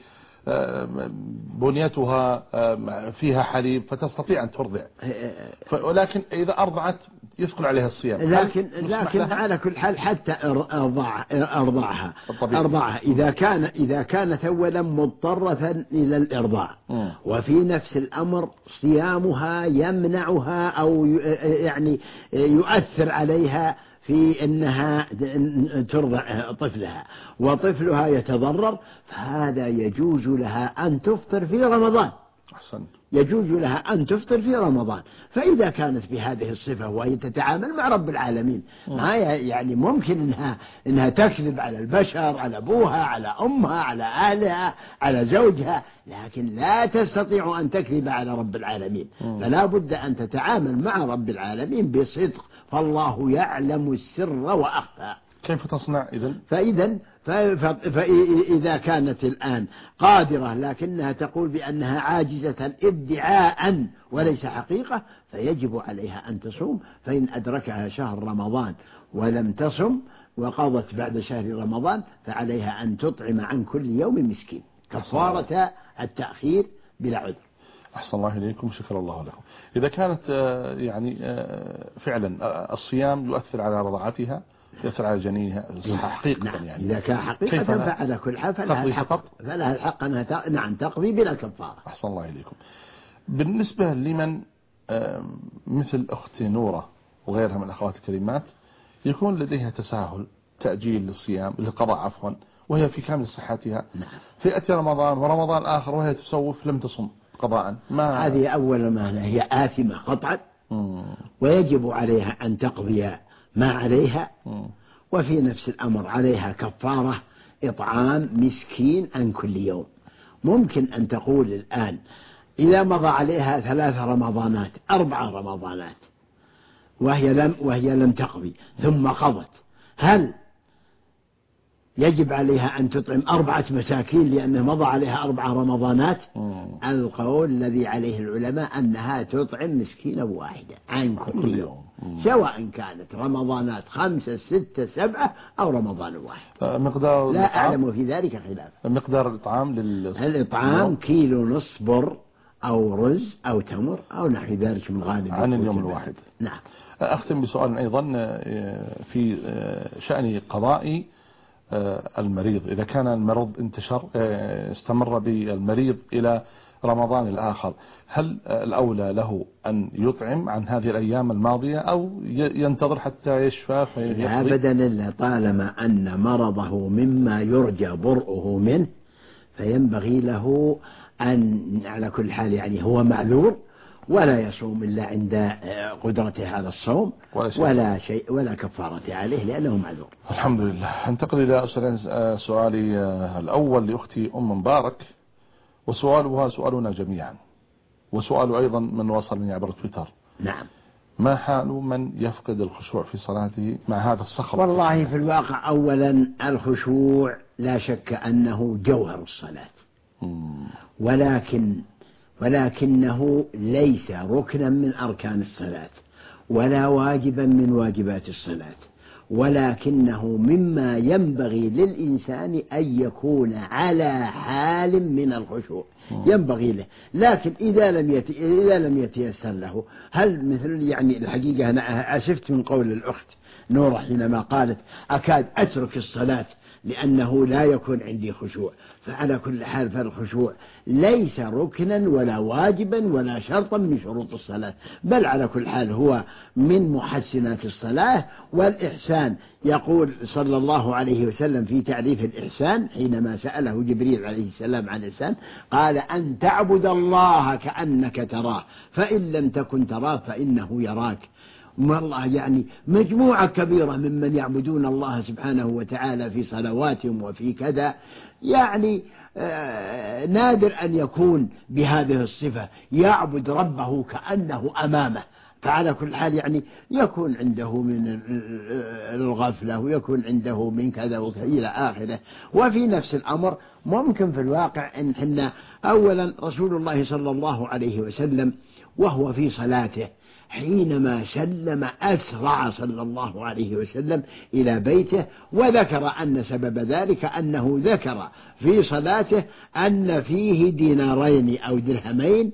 S2: بنيتها فيها حليب فتستطيع أن ترضع، ولكن إذا أرضعت يثقل عليها الصيام.
S3: لكن على كل حال حتى أرضعها إذا كانت أولا مضطرة إلى الإرضاع، وفي نفس الأمر صيامها يمنعها أو يعني يؤثر عليها في أنها ترضع طفلها وطفلها يتضرر، فهذا يجوز لها أن تفطر في رمضان. يجوز لها أن تفطر في رمضان. فإذا كانت بهذه الصفة وهي تتعامل مع رب العالمين، ما يعني ممكن إنها تكذب على البشر، على أبوها، على أمها، على أهلها، على زوجها، لكن لا تستطيع أن تكذب على رب العالمين. فلا بد أن تتعامل مع رب العالمين بصدق، فالله يعلم السر وأخفى.
S2: كيف تصنع إذن؟
S3: فإذا كانت الآن قادرة لكنها تقول بأنها عاجزة ادعاء وليس حقيقة، فيجب عليها أن تصوم. فإن أدركها شهر رمضان ولم تصم وقضت بعد شهر رمضان فعليها أن تطعم عن كل يوم مسكين كفارة التأخير بلا عذر.
S2: أحسن الله إليكم، شكر الله لكم. إذا كانت يعني فعلا الصيام يؤثر على رضاعتها، يؤثر على جنينها حقيقة،
S3: نعم.
S2: يعني
S3: إذا كان حقيقة فعلى كل حال فلها الحق أنها تقضي بلا كفارة.
S2: أحسن الله إليكم. بالنسبة لمن مثل أخت نورة وغيرها من الأخوات الكريمات يكون لديها تساهل تأجيل للصيام للقضاء وهي في كامل صحتها، فيأتي رمضان ورمضان آخر وهي تسوف لم تصم قضاء، ما
S3: هذه أول ما هي آثمة قطعا، ويجب عليها أن تقضي ما عليها، وفي نفس الأمر عليها كفارة إطعام مسكين عن كل يوم. ممكن أن تقول الآن إذا مضى عليها 3 رمضانات 4 رمضانات وهي لم تقضي ثم قضت، هل يجب عليها أن تطعم 4 مساكين لأنه مضى عليها 4 رمضانات؟ القول الذي عليه العلماء أنها تطعم مسكينة واحدة عن كل يوم، سواء كانت رمضانات 5 6 7 أو رمضان واحد.
S2: مقدار
S3: لا أعلم في ذلك خلاف.
S2: مقدار الإطعام
S3: الإطعام 1.5 كيلو بر أو رز أو تمر أو نحو ذلك من غالب
S2: عن اليوم الواحد.
S3: نعم.
S2: أختم بسؤال أيضا في شأن قضاء المريض. إذا كان المرض استمر بالمريض إلى رمضان الآخر، هل الأولى له أن يطعم عن هذه الأيام الماضية أو ينتظر حتى يشفى فيقضي؟
S3: أبدا، إلا طالما أن مرضه مما يرجى برؤه منه فينبغي له أن على كل حال يعني هو معذور ولا يصوم إلا عند قدرته على الصوم ولا كفارة عليه لأنه معذور.
S2: الحمد لله. انتقل إلى سؤالي الأول لأختي أم مبارك، وسؤالها سؤالنا جميعا، وسؤال أيضا من وصلني عبر تويتر.
S3: نعم.
S2: ما حال من يفقد الخشوع في صلاته مع هذا الصخب؟
S3: والله في الواقع أولا الخشوع لا شك أنه جوهر الصلاة، ولكنه ليس ركنا من أركان الصلاة ولا واجبا من واجبات الصلاة، ولكنه مما ينبغي للإنسان أن يكون على حال من الخشوع ينبغي له. لكن إذا لم يتيسر له، هل مثل يعني الحقيقة أنا أسفت من قول الأخت نورة حينما قالت أكاد أترك الصلاة لأنه لا يكون عندي خشوع. فعلى كل حال فالخشوع ليس ركنا ولا واجبا ولا شرطا من شروط الصلاة، بل على كل حال هو من محسنات الصلاة. والإحسان يقول صلى الله عليه وسلم في تعريف الإحسان حينما سأله جبريل عليه السلام عن الإحسان قال أن تعبد الله كأنك تراه فإن لم تكن تراه فإنه يراك. والله يعني مجموعة كبيرة ممن يعبدون الله سبحانه وتعالى في صلواتهم وفي كذا، يعني نادر أن يكون بهذه الصفة يعبد ربه كأنه أمامه. فعلى كل حال يعني يكون عنده من الغفلة ويكون عنده من كذا إلى آخره. وفي نفس الأمر ممكن في الواقع إن حنا أولا رسول الله صلى الله عليه وسلم وهو في صلاته حينما سلم أسرع صلى الله عليه وسلم إلى بيته، وذكر أن سبب ذلك أنه ذكر في صلاته أن فيه دينارين أو درهمين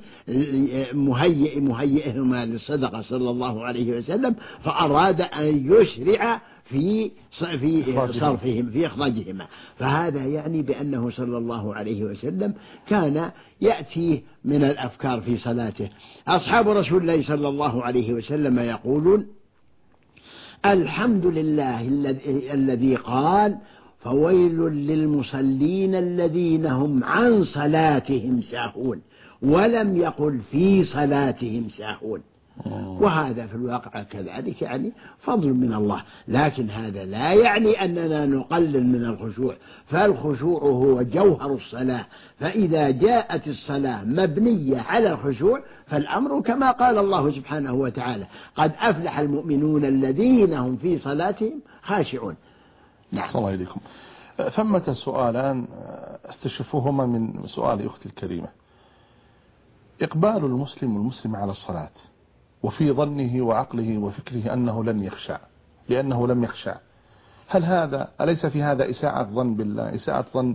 S3: مهيئهما للصدقة صلى الله عليه وسلم، فأراد أن يشرع في صرفهم في إخراجهما. فهذا يعني بأنه صلى الله عليه وسلم كان يأتيه من الأفكار في صلاته. أصحاب رسول الله صلى الله عليه وسلم يقولون الحمد لله الذي قال فويل للمصلين الذين هم عن صلاتهم ساهون، ولم يقل في صلاتهم ساهون. وهذا في الواقع كذلك يعني فضل من الله، لكن هذا لا يعني أننا نقلل من الخشوع، فالخشوع هو جوهر الصلاة. فإذا جاءت الصلاة مبنية على الخشوع فالأمر كما قال الله سبحانه وتعالى قد أفلح المؤمنون الذين هم في صلاتهم خاشعون.
S2: نعم. صلى الله عليكم. ثمة سؤالان استشفوهما من سؤال أختي الكريمة. إقبال المسلم والمسلم على الصلاة وفي ظنه وعقله وفكره أنه لن يخشع لأنه لم يخشع، هل هذا أليس في هذا إساءة ظن بالله، إساءة ظن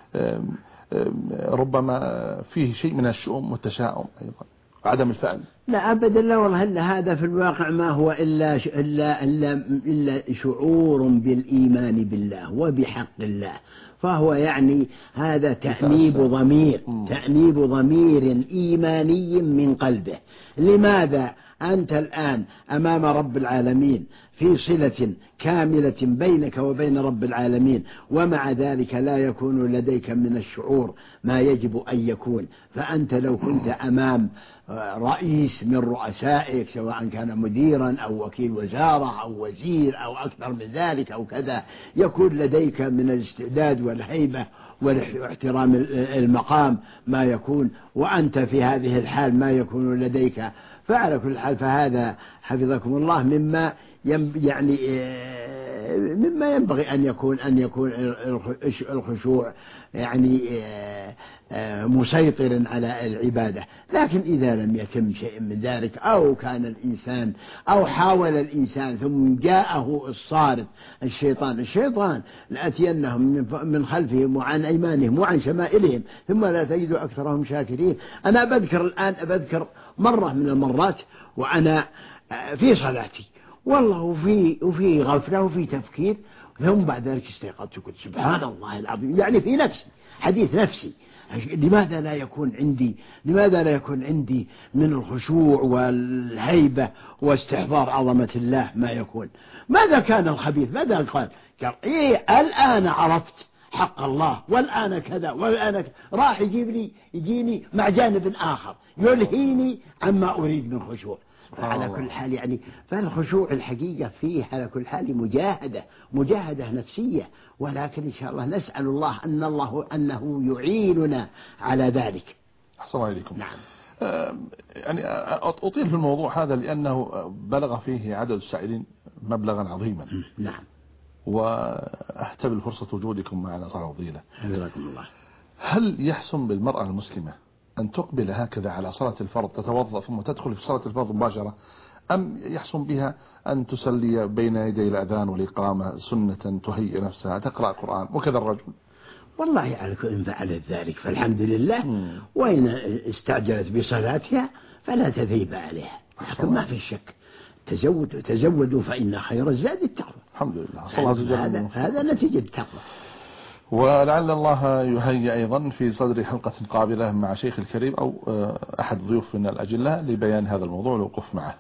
S2: ربما فيه شيء من الشؤم والتشاؤم أيضا عدم الفعل؟
S3: لا أبدا، لا والله، هذا في الواقع ما هو إلا شعور بالإيمان بالله وبحق الله. فهو يعني هذا تأنيب ضمير إيماني من قلبه. لماذا؟ أنت الآن أمام رب العالمين في صلة كاملة بينك وبين رب العالمين، ومع ذلك لا يكون لديك من الشعور ما يجب أن يكون. فأنت لو كنت أمام رئيس من رؤسائك، سواء كان مديرا أو وكيل وزارة أو وزير أو أكثر من ذلك أو كذا، يكون لديك من الاستعداد والهيبة واحترام المقام ما يكون، وأنت في هذه الحال ما يكون لديك. فعلى كل حال فهذا حفظكم الله مما ينبغي أن يكون الخشوع مسيطر على العبادة. لكن إذا لم يتم شيء من ذلك، أو كان الإنسان أو حاول الإنسان ثم جاءه الصارف الشيطان لأتينهم من خلفهم وعن أيمانهم وعن شمائلهم ثم لا تجد أكثرهم شاكرين. أنا بذكر مرة من المرات وأنا في صلاتي والله وفي غفلة وفي تفكير، ثم بعد ذلك استيقظت وقلت سبحان الله العظيم، في نفسي حديث نفسي، لماذا لا يكون عندي من الخشوع والهيبة واستحضار عظمة الله ما يكون. ماذا كان الخبيث؟ ماذا قال الآن عرفت حق الله، والآن كذا والآن كذا. راح يجيني مع جانب آخر يلهيني عما أريد من خشوع. على كل حال فالخشوع الحقيقة فيه على كل حال مجاهدة نفسية، ولكن إن شاء الله نسأل الله أنه يعيننا على ذلك.
S2: أحسن الله إليكم.
S3: نعم.
S2: أطيل في الموضوع هذا لأنه بلغ فيه عدد السائلين مبلغا عظيما.
S3: نعم.
S2: وأحتمل فرصة وجودكم معنا صار فضيلة.
S3: حفظكم الله.
S2: هل يحسن بالمرأة المسلمة أن تقبل هكذا على صلاة الفرض، تتوضأ ثم تدخل في صلاة الفرض مباشرة، أم يحسن بها أن تسلي بين يدي الأذان والإقامة سنة تهيئ نفسها تقرأ القرآن وكذا الرجل؟
S3: والله إن فعلت ذلك فالحمد لله، وإن استعجلت بصلاتها فلا تثيب عليها، لكن ما في شك تزودوا فإن خير الزاد التقوى.
S2: الحمد لله.
S3: هذا نتيجة التقوى.
S2: ولعل الله يهيئ أيضا في صدر حلقة قابلة مع شيخ الكريم أو أحد ضيوفنا الأجلة لبيان هذا الموضوع والوقوف معه.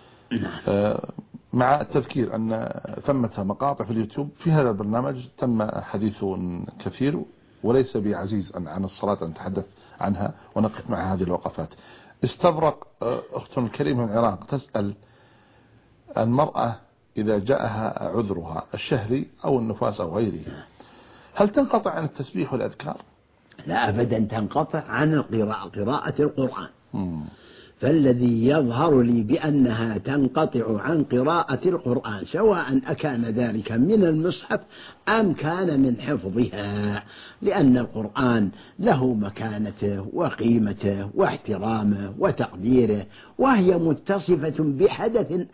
S2: مع التذكير أن ثمة مقاطع في اليوتيوب في هذا البرنامج تم حديث كثير، وليس بعزيز عن الصلاة أن نتحدث عنها ونقف مع هذه الوقفات. استبرق أختنا الكريمة من العراق تسأل المرأة إذا جاءها عذرها الشهري أو النفاس أو غيره، هل تنقطع عن التسبيح والأذكار؟
S3: لا أبدا تنقطع عن قراءة القرآن. فالذي يظهر لي بأنها تنقطع عن قراءة القرآن سواء أكان ذلك من المصحف أم كان من حفظها، لأن القرآن له مكانته وقيمته واحترامه وتقديره، وهي متصفة بحدث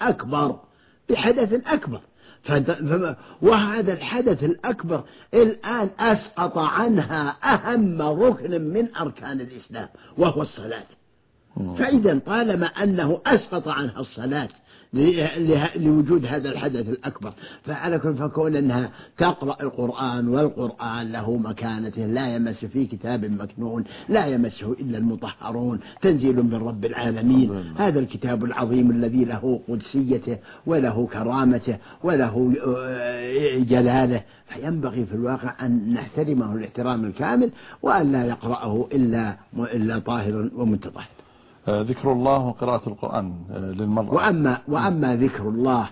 S3: أكبر وهذا الحدث الأكبر الآن أسقط عنها أهم ركن من أركان الإسلام وهو الصلاة. فإذا طالما أنه أسقط عنها الصلاة لوجود هذا الحدث الأكبر، فعلى كل فكون أنها تقرأ القرآن، والقرآن له مكانته، لا يمس فيه كتاب مكنون لا يمسه إلا المطهرون، تنزيل من رب العالمين. هذا الكتاب العظيم الذي له قدسيته وله كرامته وله جلاله، فينبغي في الواقع أن نحترمه الاحترام الكامل، وأن لا يقرأه إلا طاهر ومتطهر.
S2: ذكر الله وقراءة القرآن للمرأة.
S3: وأما ذكر الله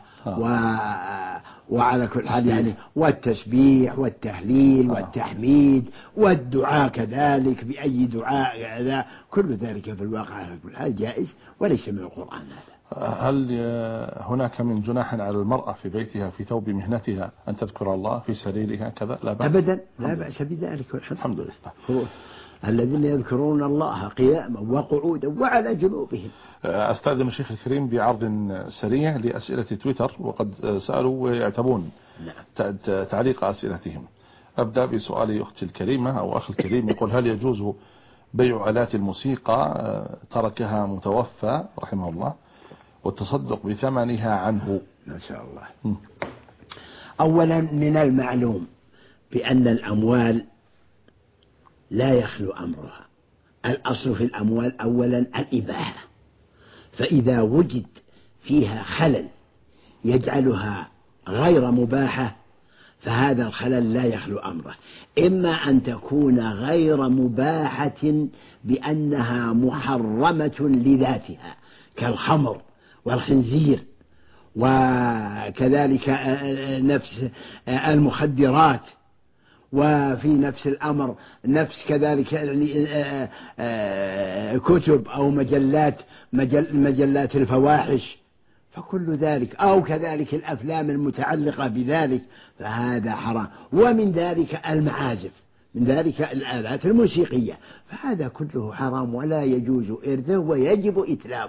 S3: وعلى كل حال والتسبيح والتهليل والتحميد والدعاء كذلك بأي دعاء، كل ذلك في الواقع على كل حال جائز وليس من القرآن هذا.
S2: هل هناك من جناح على المرأة في بيتها في ثوب مهنتها أن تذكر الله في سريرها كذا؟ لا بأس
S3: أبدا، لا بأس بذلك
S2: الحمد لله.
S3: الذين يذكرون الله قياما وقعودا وعلى جنوبهم.
S2: أستأذن الشيخ الكريم بعرض سريع لأسئلة تويتر، وقد سألوا ويعتبون تعليق أسئلتهم. أبدأ بسؤال أختي الكريمة أو أخي الكريم، يقول: هل يجوز بيع آلات الموسيقى تركها متوفى رحمه الله والتصدق بثمنها عنه؟
S3: ما شاء الله. أولا من المعلوم بأن الأموال لا يخلو أمرها. الأصل في الأموال أولا الإباحة، فإذا وجد فيها خلل يجعلها غير مباحة، فهذا الخلل لا يخلو أمره، إما أن تكون غير مباحة بأنها محرمة لذاتها كالخمر والخنزير، وكذلك نفس المخدرات، وفي نفس الأمر نفس كذلك كتب أو مجلات الفواحش، فكل ذلك أو كذلك الأفلام المتعلقة بذلك فهذا حرام. ومن ذلك المعازف، من ذلك الآلات الموسيقية، فهذا كله حرام ولا يجوز إرثه ويجب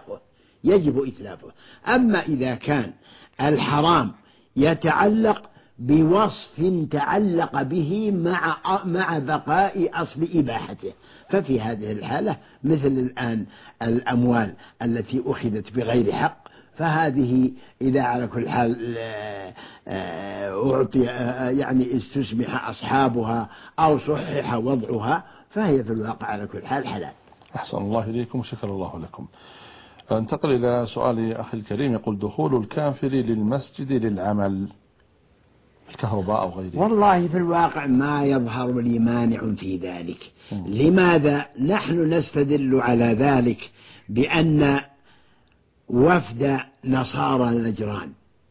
S3: إتلافه. أما إذا كان الحرام يتعلق بوصف تعلق به مع بقاء أصل إباحته، ففي هذه الحالة مثل الآن الأموال التي أخذت بغير حق، فهذه إذا على كل حال أعطي يعني استسمح أصحابها أو صحح وضعها، فهي في الواقع على كل حال حلال.
S2: أحسن الله إليكم وشكر الله لكم. انتقل إلى سؤال أخي الكريم، يقول: دخول الكافر للمسجد للعمل، الكهرباء أو غيره.
S3: والله في الواقع ما يظهر لي مانع في ذلك. لماذا؟ نحن نستدل على ذلك بأن وفد نصارى نجران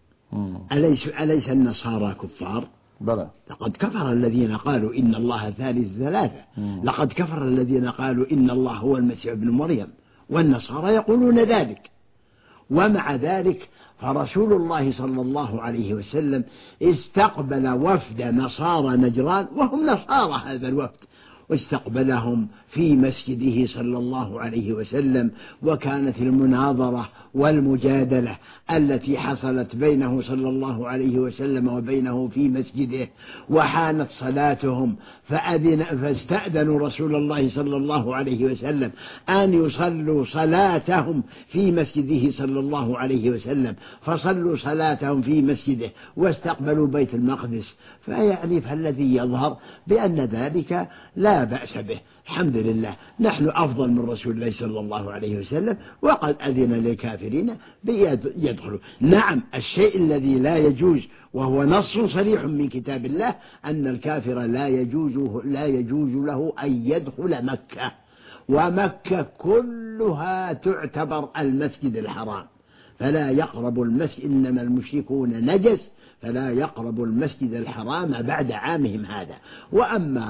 S3: أليس النصارى كفار؟
S2: بلى.
S3: لقد كفر الذين قالوا إن الله ثالث ثلاثة، لقد كفر الذين قالوا إن الله هو المسيح ابن مريم، والنصارى يقولون ذلك. ومع ذلك فرسول الله صلى الله عليه وسلم استقبل وفد نصارى نجران، وهم نصارى هذا الوفد، واستقبلهم في مسجده صلى الله عليه وسلم، وكانت المناظرة والمجادلة التي حصلت بينه صلى الله عليه وسلم وبينه في مسجده، وحانت صلاتهم فاستأذنوا رسول الله صلى الله عليه وسلم أن يصلوا صلاتهم في مسجده صلى الله عليه وسلم، فصلوا صلاتهم في مسجده واستقبلوا بيت المقدس. فالذي يظهر بأن ذلك لا بأس به، الحمد لله، نحن أفضل من رسول الله صلى الله عليه وسلم، وقد أذن للكافرين بيدخلوا. نعم، الشيء الذي لا يجوز وهو نص صريح من كتاب الله أن الكافر لا يجوز له أن يدخل مكة، ومكة كلها تعتبر المسجد الحرام، فلا يقرب المسجد، إنما المشركون نجس، فلا يقرب المسجد الحرام بعد عامهم هذا. وأما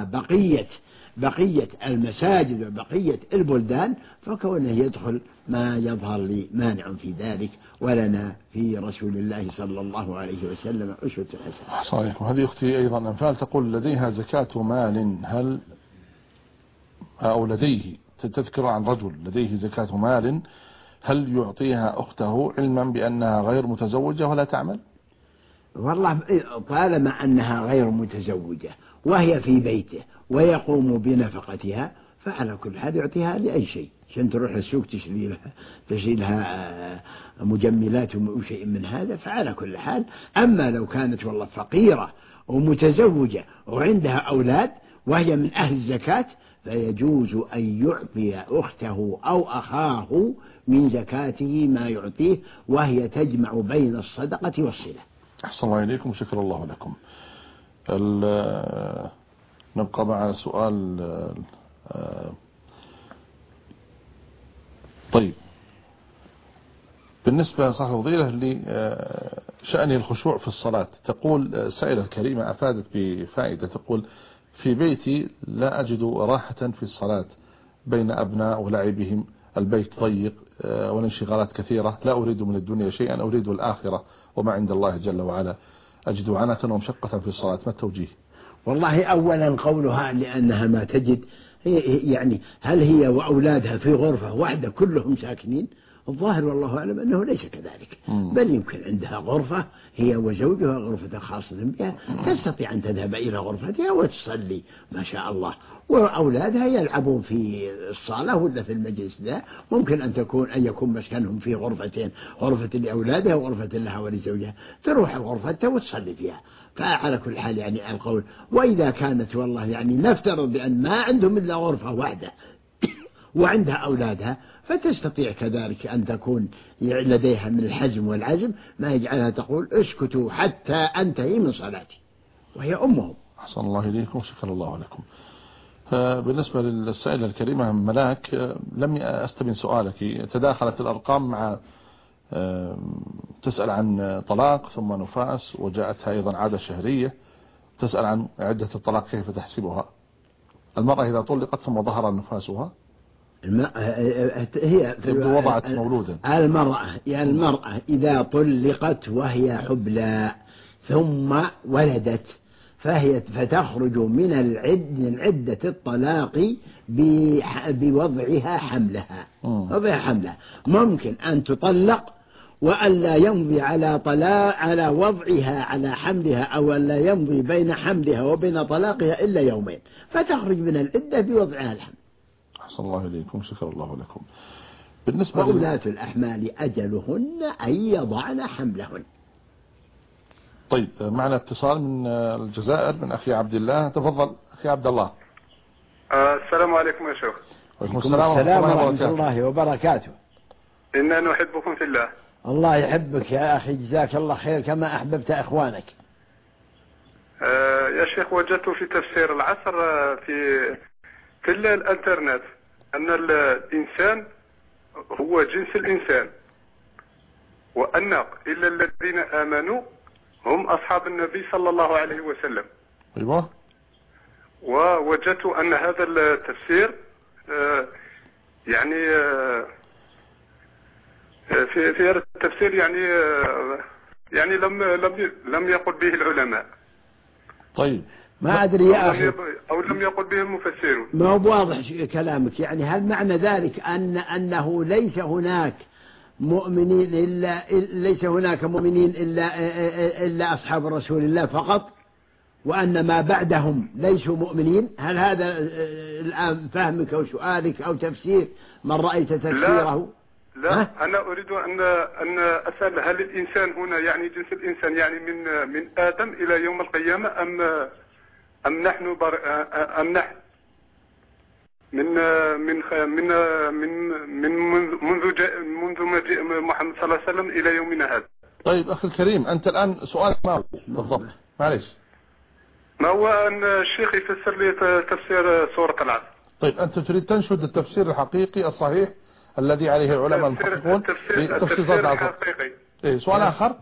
S3: بقية المساجد وبقية البلدان فكونه يدخل ما يظهر لي مانع في ذلك، ولنا في رسول الله صلى الله عليه وسلم أسوة حسنة.
S2: صحيح. وهذه أختي أيضا أنفال تقول: لديها زكاة مال، هل أو لديه، تذكر عن رجل لديه زكاة مال، هل يعطيها أخته علما بأنها غير متزوجة ولا تعمل؟
S3: والله طالما أنها غير متزوجة وهي في بيته ويقوم بنفقتها فعلى كل حال يعطيها لأي شيء، عشان تروح السوق تشتري لها مجملات وشيء من هذا، فعلى كل حال. أما لو كانت والله فقيرة ومتزوجة وعندها أولاد وهي من أهل الزكاة فيجوز أن يعطي أخته أو أخاه من زكاته ما يعطيه، وهي تجمع بين الصدقة والصلة.
S2: أحسن الله إليكم وشكر الله لكم. نبقى مع سؤال. طيب، بالنسبة صاحب الفضيلة لشأن الخشوع في الصلاة، تقول السائلة الكريمة أفادت بفائدة، تقول: في بيتي لا أجد راحة في الصلاة، بين أبناء ولعبهم، البيت ضيق والانشغالات كثيرة، لا أريد من الدنيا شيئا، أريد الآخرة وما عند الله جل وعلا، أجد عنة ومشقة في الصلاة، ما التوجيه؟
S3: والله أولا قولها لأنها ما تجد، يعني هل هي وأولادها في غرفة واحدة كلهم ساكنين؟ الظاهر والله أعلم أنه ليس كذلك، بل يمكن عندها غرفة هي وزوجها، غرفة خاصة بها، تستطيع أن تذهب إلى غرفتها وتصلي ما شاء الله، وأولادها يلعبون في الصالة ولا في المجلس ذا، ممكن أن يكون مسكنهم في غرفتين، غرفة لأولادها وغرفة لها ولزوجها، تروح غرفتها وتصلي فيها. فعلى كل حال يعني القول. وإذا كانت والله يعني نفترض بأن ما عندهم إلا غرفة واحدة وعندها أولادها، فتستطيع كذلك أن تكون لديها من الحزم والعزم ما يجعلها تقول اسكتوا حتى أنتهي من صلاتي، وهي أمهم.
S2: أحسن الله إليكم، شكر الله لكم. بالنسبة للسائلة الكريمة ملاك، لم أستبين سؤالك، تداخلت الأرقام مع تسأل عن طلاق ثم نفاس، وجاءتها أيضا عادة شهرية، تسأل عن عدة الطلاق كيف تحسبها. المرأة إذا طلقت ثم ظهر نفاسها
S3: هي
S2: وضعت مولودا.
S3: المرأة إذا طلقت وهي حبلى ثم ولدت فتخرج من عدة الطلاق بوضعها حملها. ممكن أن تطلق وألا يمضي على وضعها على حملها، أو ألا يمضي بين حملها وبين طلاقها إلا يومين، فتخرج من العدة بوضعها الحمل.
S2: أحسن الله إليكم، شكر الله لكم. بالنسبة
S3: وأولاة الأحمال أجلهن أن يضعن حملهن.
S2: طيب، معنا اتصال من الجزائر من أخي عبد الله. تفضل أخي عبد الله.
S6: السلام عليكم يا شيخ.
S3: وعليكم السلام ورحمة الله وبركاته.
S6: إننا نحبكم في الله.
S3: الله يحبك يا أخي، جزاك الله خير كما أحببت أخوانك.
S6: يا شيخ، وجدت في تفسير العصر في الانترنت أن الإنسان هو جنس الإنسان، وأن إلا الذين آمنوا هم أصحاب النبي صلى الله عليه وسلم.
S2: أيوة.
S6: ووجدت أن هذا التفسير يعني في هذا التفسير يعني لم يقل به العلماء.
S2: طيب،
S3: ما أدري يا أخي،
S6: أو لم يقل به المفسرون.
S3: ما هو واضح كلامك. يعني هل معنى ذلك أنه ليس هناك مؤمنين إلا أصحاب رسول الله فقط، وأن ما بعدهم ليسوا مؤمنين؟ هل هذا الآن فهمك أو سؤالك أو تفسير من رأيت تفسيره؟
S6: لا، أنا أريد أن أسأل، هل الإنسان هنا يعني جنس الإنسان يعني من آدم إلى يوم القيامة، أم نحن منذ مجيء محمد صلى الله عليه وسلم إلى يومنا هذا؟
S2: طيب أخي الكريم، أنت الآن سؤالك ما هو بالضبط؟ معليش.
S6: ما هو أن الشيخ يفسر لي تفسير سورة العصر.
S2: طيب، أنت تريد تنشد التفسير الحقيقي الصحيح الذي عليه العلماء المحققون
S6: التفسير الحقيقي.
S2: إيه، سؤال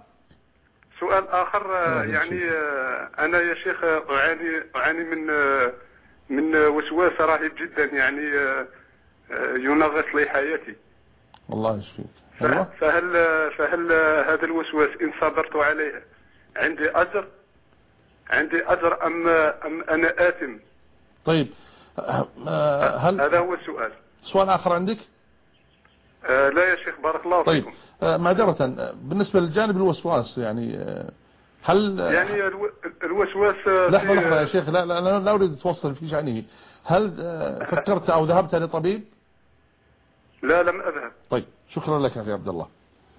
S2: آخر
S6: يعني أنا يا شيخ أعاني من وسواس رهيب جدا، يعني ينغص لي حياتي.
S2: الله يشفيك.
S6: فهل هذا الوسواس إن صبرت عليه عندي أجر أم أنا آثم؟
S2: طيب،
S6: هذا هو السؤال.
S2: سؤال آخر عندك؟
S6: لا يا شيخ، بارك الله فيكم.
S2: طيب، معذرة، بالنسبة للجانب الوسواس، يعني هل
S6: يعني الوسواس
S2: لحظة يا شيخ، لا أريد توصل في شأنه. هل فكرت أو ذهبت لطبيب؟
S6: لا، لم أذهب.
S2: طيب، شكرا لك أخي عبد الله.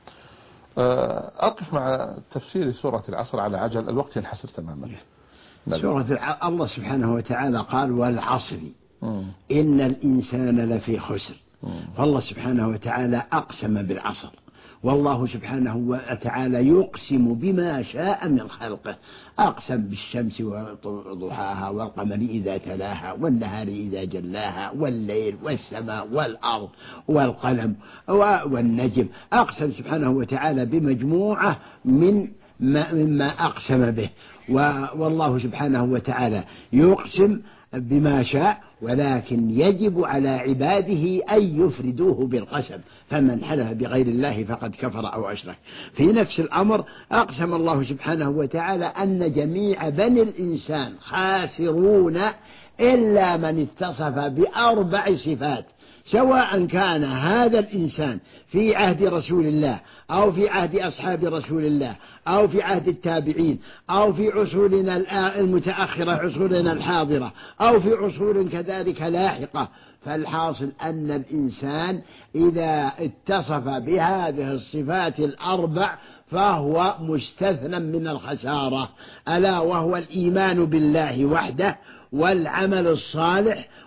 S2: أقف مع تفسير سورة العصر على عجل، الوقت ينحسر تماما.
S3: سورة الله سبحانه وتعالى قال والعصر إن الإنسان لفي خسر. فالله سبحانه وتعالى أقسم بالعصر، والله سبحانه وتعالى يقسم بما شاء من خلقه. أقسم بالشمس وضحاها والقمر إذا تلاها والنهار إذا جلاها والليل والسماء والأرض والقلم والنجم. أقسم سبحانه وتعالى بمجموعة مما أقسم به. والله سبحانه وتعالى يقسم بما شاء، ولكن يجب على عباده أن يفردوه بالقسم، فمن حلف بغير الله فقد كفر أو أشرك. في نفس الأمر أقسم الله سبحانه وتعالى أن جميع بني الإنسان خاسرون إلا من اتصف بأربع صفات، سواء كان هذا الإنسان في عهد رسول الله أو في عهد أصحاب رسول الله أو في عهد التابعين أو في عصورنا المتأخرة عصورنا الحاضرة أو في عصور كذلك لاحقة. فالحاصل أن الإنسان إذا اتصف بهذه الصفات الأربع فهو مستثنى من الخسارة، ألا وهو الإيمان بالله وحده والعمل الصالح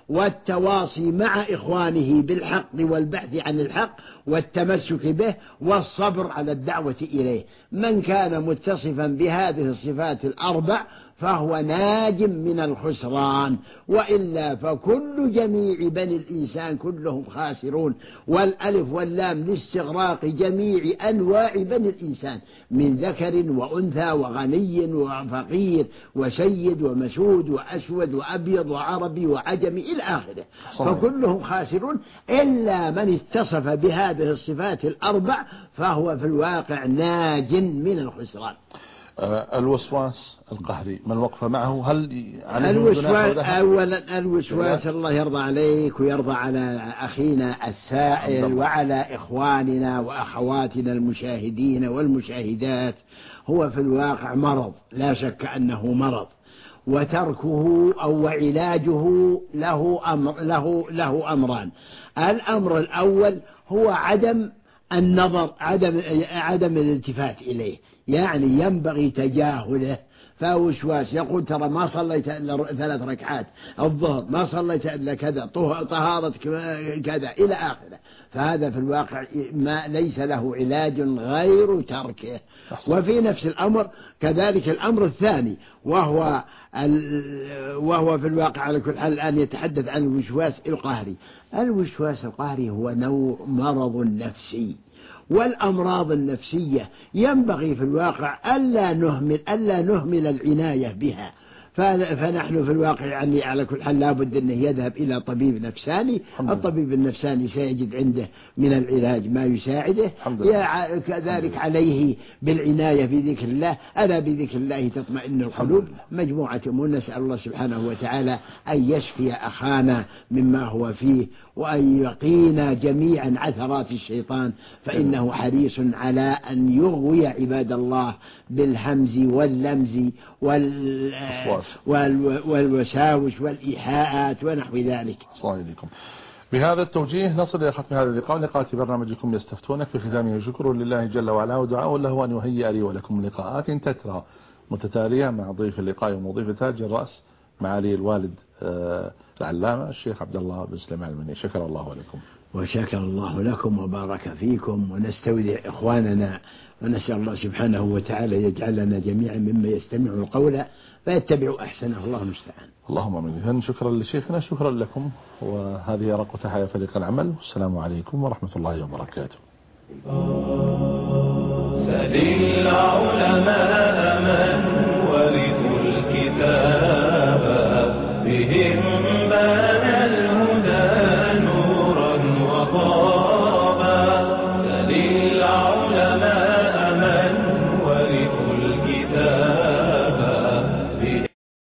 S3: والتواصي مع إخوانه بالحق والبحث عن الحق والتمسك به والصبر على الدعوة إليه. من كان متصفا بهذه الصفات الأربع فهو ناج من الخسران، وإلا فكل جميع بني الإنسان كلهم خاسرون. والألف واللام لاستغراق جميع أنواع بني الإنسان من ذكر وأنثى وغني وفقير وسيد ومسود وأسود وأبيض وعربي وعجمي إلى آخره، فكلهم خاسرون إلا من اتصف بهذه الصفات الأربع فهو في الواقع ناج من الخسران.
S2: الوسواس القهري ما الوقفة معه؟ هل
S3: أولا الوسواس الله يرضى عليك ويرضى على أخينا السائل وعلى إخواننا وأخواتنا المشاهدين والمشاهدات، هو في الواقع مرض لا شك أنه مرض، وتركه أو علاجه له أمران. الأمر الأول هو عدم النظر، عدم الالتفات إليه، يعني ينبغي تجاهله. فوسواس يقول ترى ما صليت إلا 3 ركعات الظهر، ما صليت إلا كذا، طهارة كذا إلى آخره، فهذا في الواقع ما ليس له علاج غير تركه. وفي نفس الأمر كذلك الأمر الثاني وهو في الواقع على كل حال الآن يتحدث عن الوسواس القهري. الوسواس القهري هو نوع مرض نفسي، والأمراض النفسية ينبغي في الواقع ألا نهمل العناية بها. فنحن في الواقع يعني على كل حال لابد أنه يذهب إلى طبيب نفساني. الطبيب النفساني سيجد عنده من العلاج ما يساعده. كذلك عليه بالعناية بذكر الله، ألا بذكر الله تطمئن القلوب. مجموعة نسأل الله سبحانه وتعالى أن يشفي أخانا مما هو فيه، وأن يقينا جميعا عثرات الشيطان، فإنه حريص على أن يغوي عباد الله بالهمز واللمز والوساوس والإيحاءات ونحو ذلك.
S2: صحيحكم. بهذا التوجيه نصل إلى ختم هذا اللقاء، لقاء برنامجكم يستفتونك، في ختامه شكر لله جل وعلا ودعاء له أن يهيئ لي ولكم لقاءات تترى متتالية مع ضيف اللقاء ومضيف تاج الرأس معالي الوالد العلامة الشيخ عبد الله بن سليمان المني. شكر الله لكم.
S3: وشكر الله لكم وبارك فيكم، ونستودع إخواننا، ونسأل الله سبحانه وتعالى يجعلنا جميعا مما يستمع القول فيتبع أحسنه. الله المستعان.
S2: اللهم امين. شكرا لشيخنا، شكرا لكم، وهذه رق تحيا فريق العمل، والسلام عليكم ورحمة الله وبركاته.
S1: سل العلماء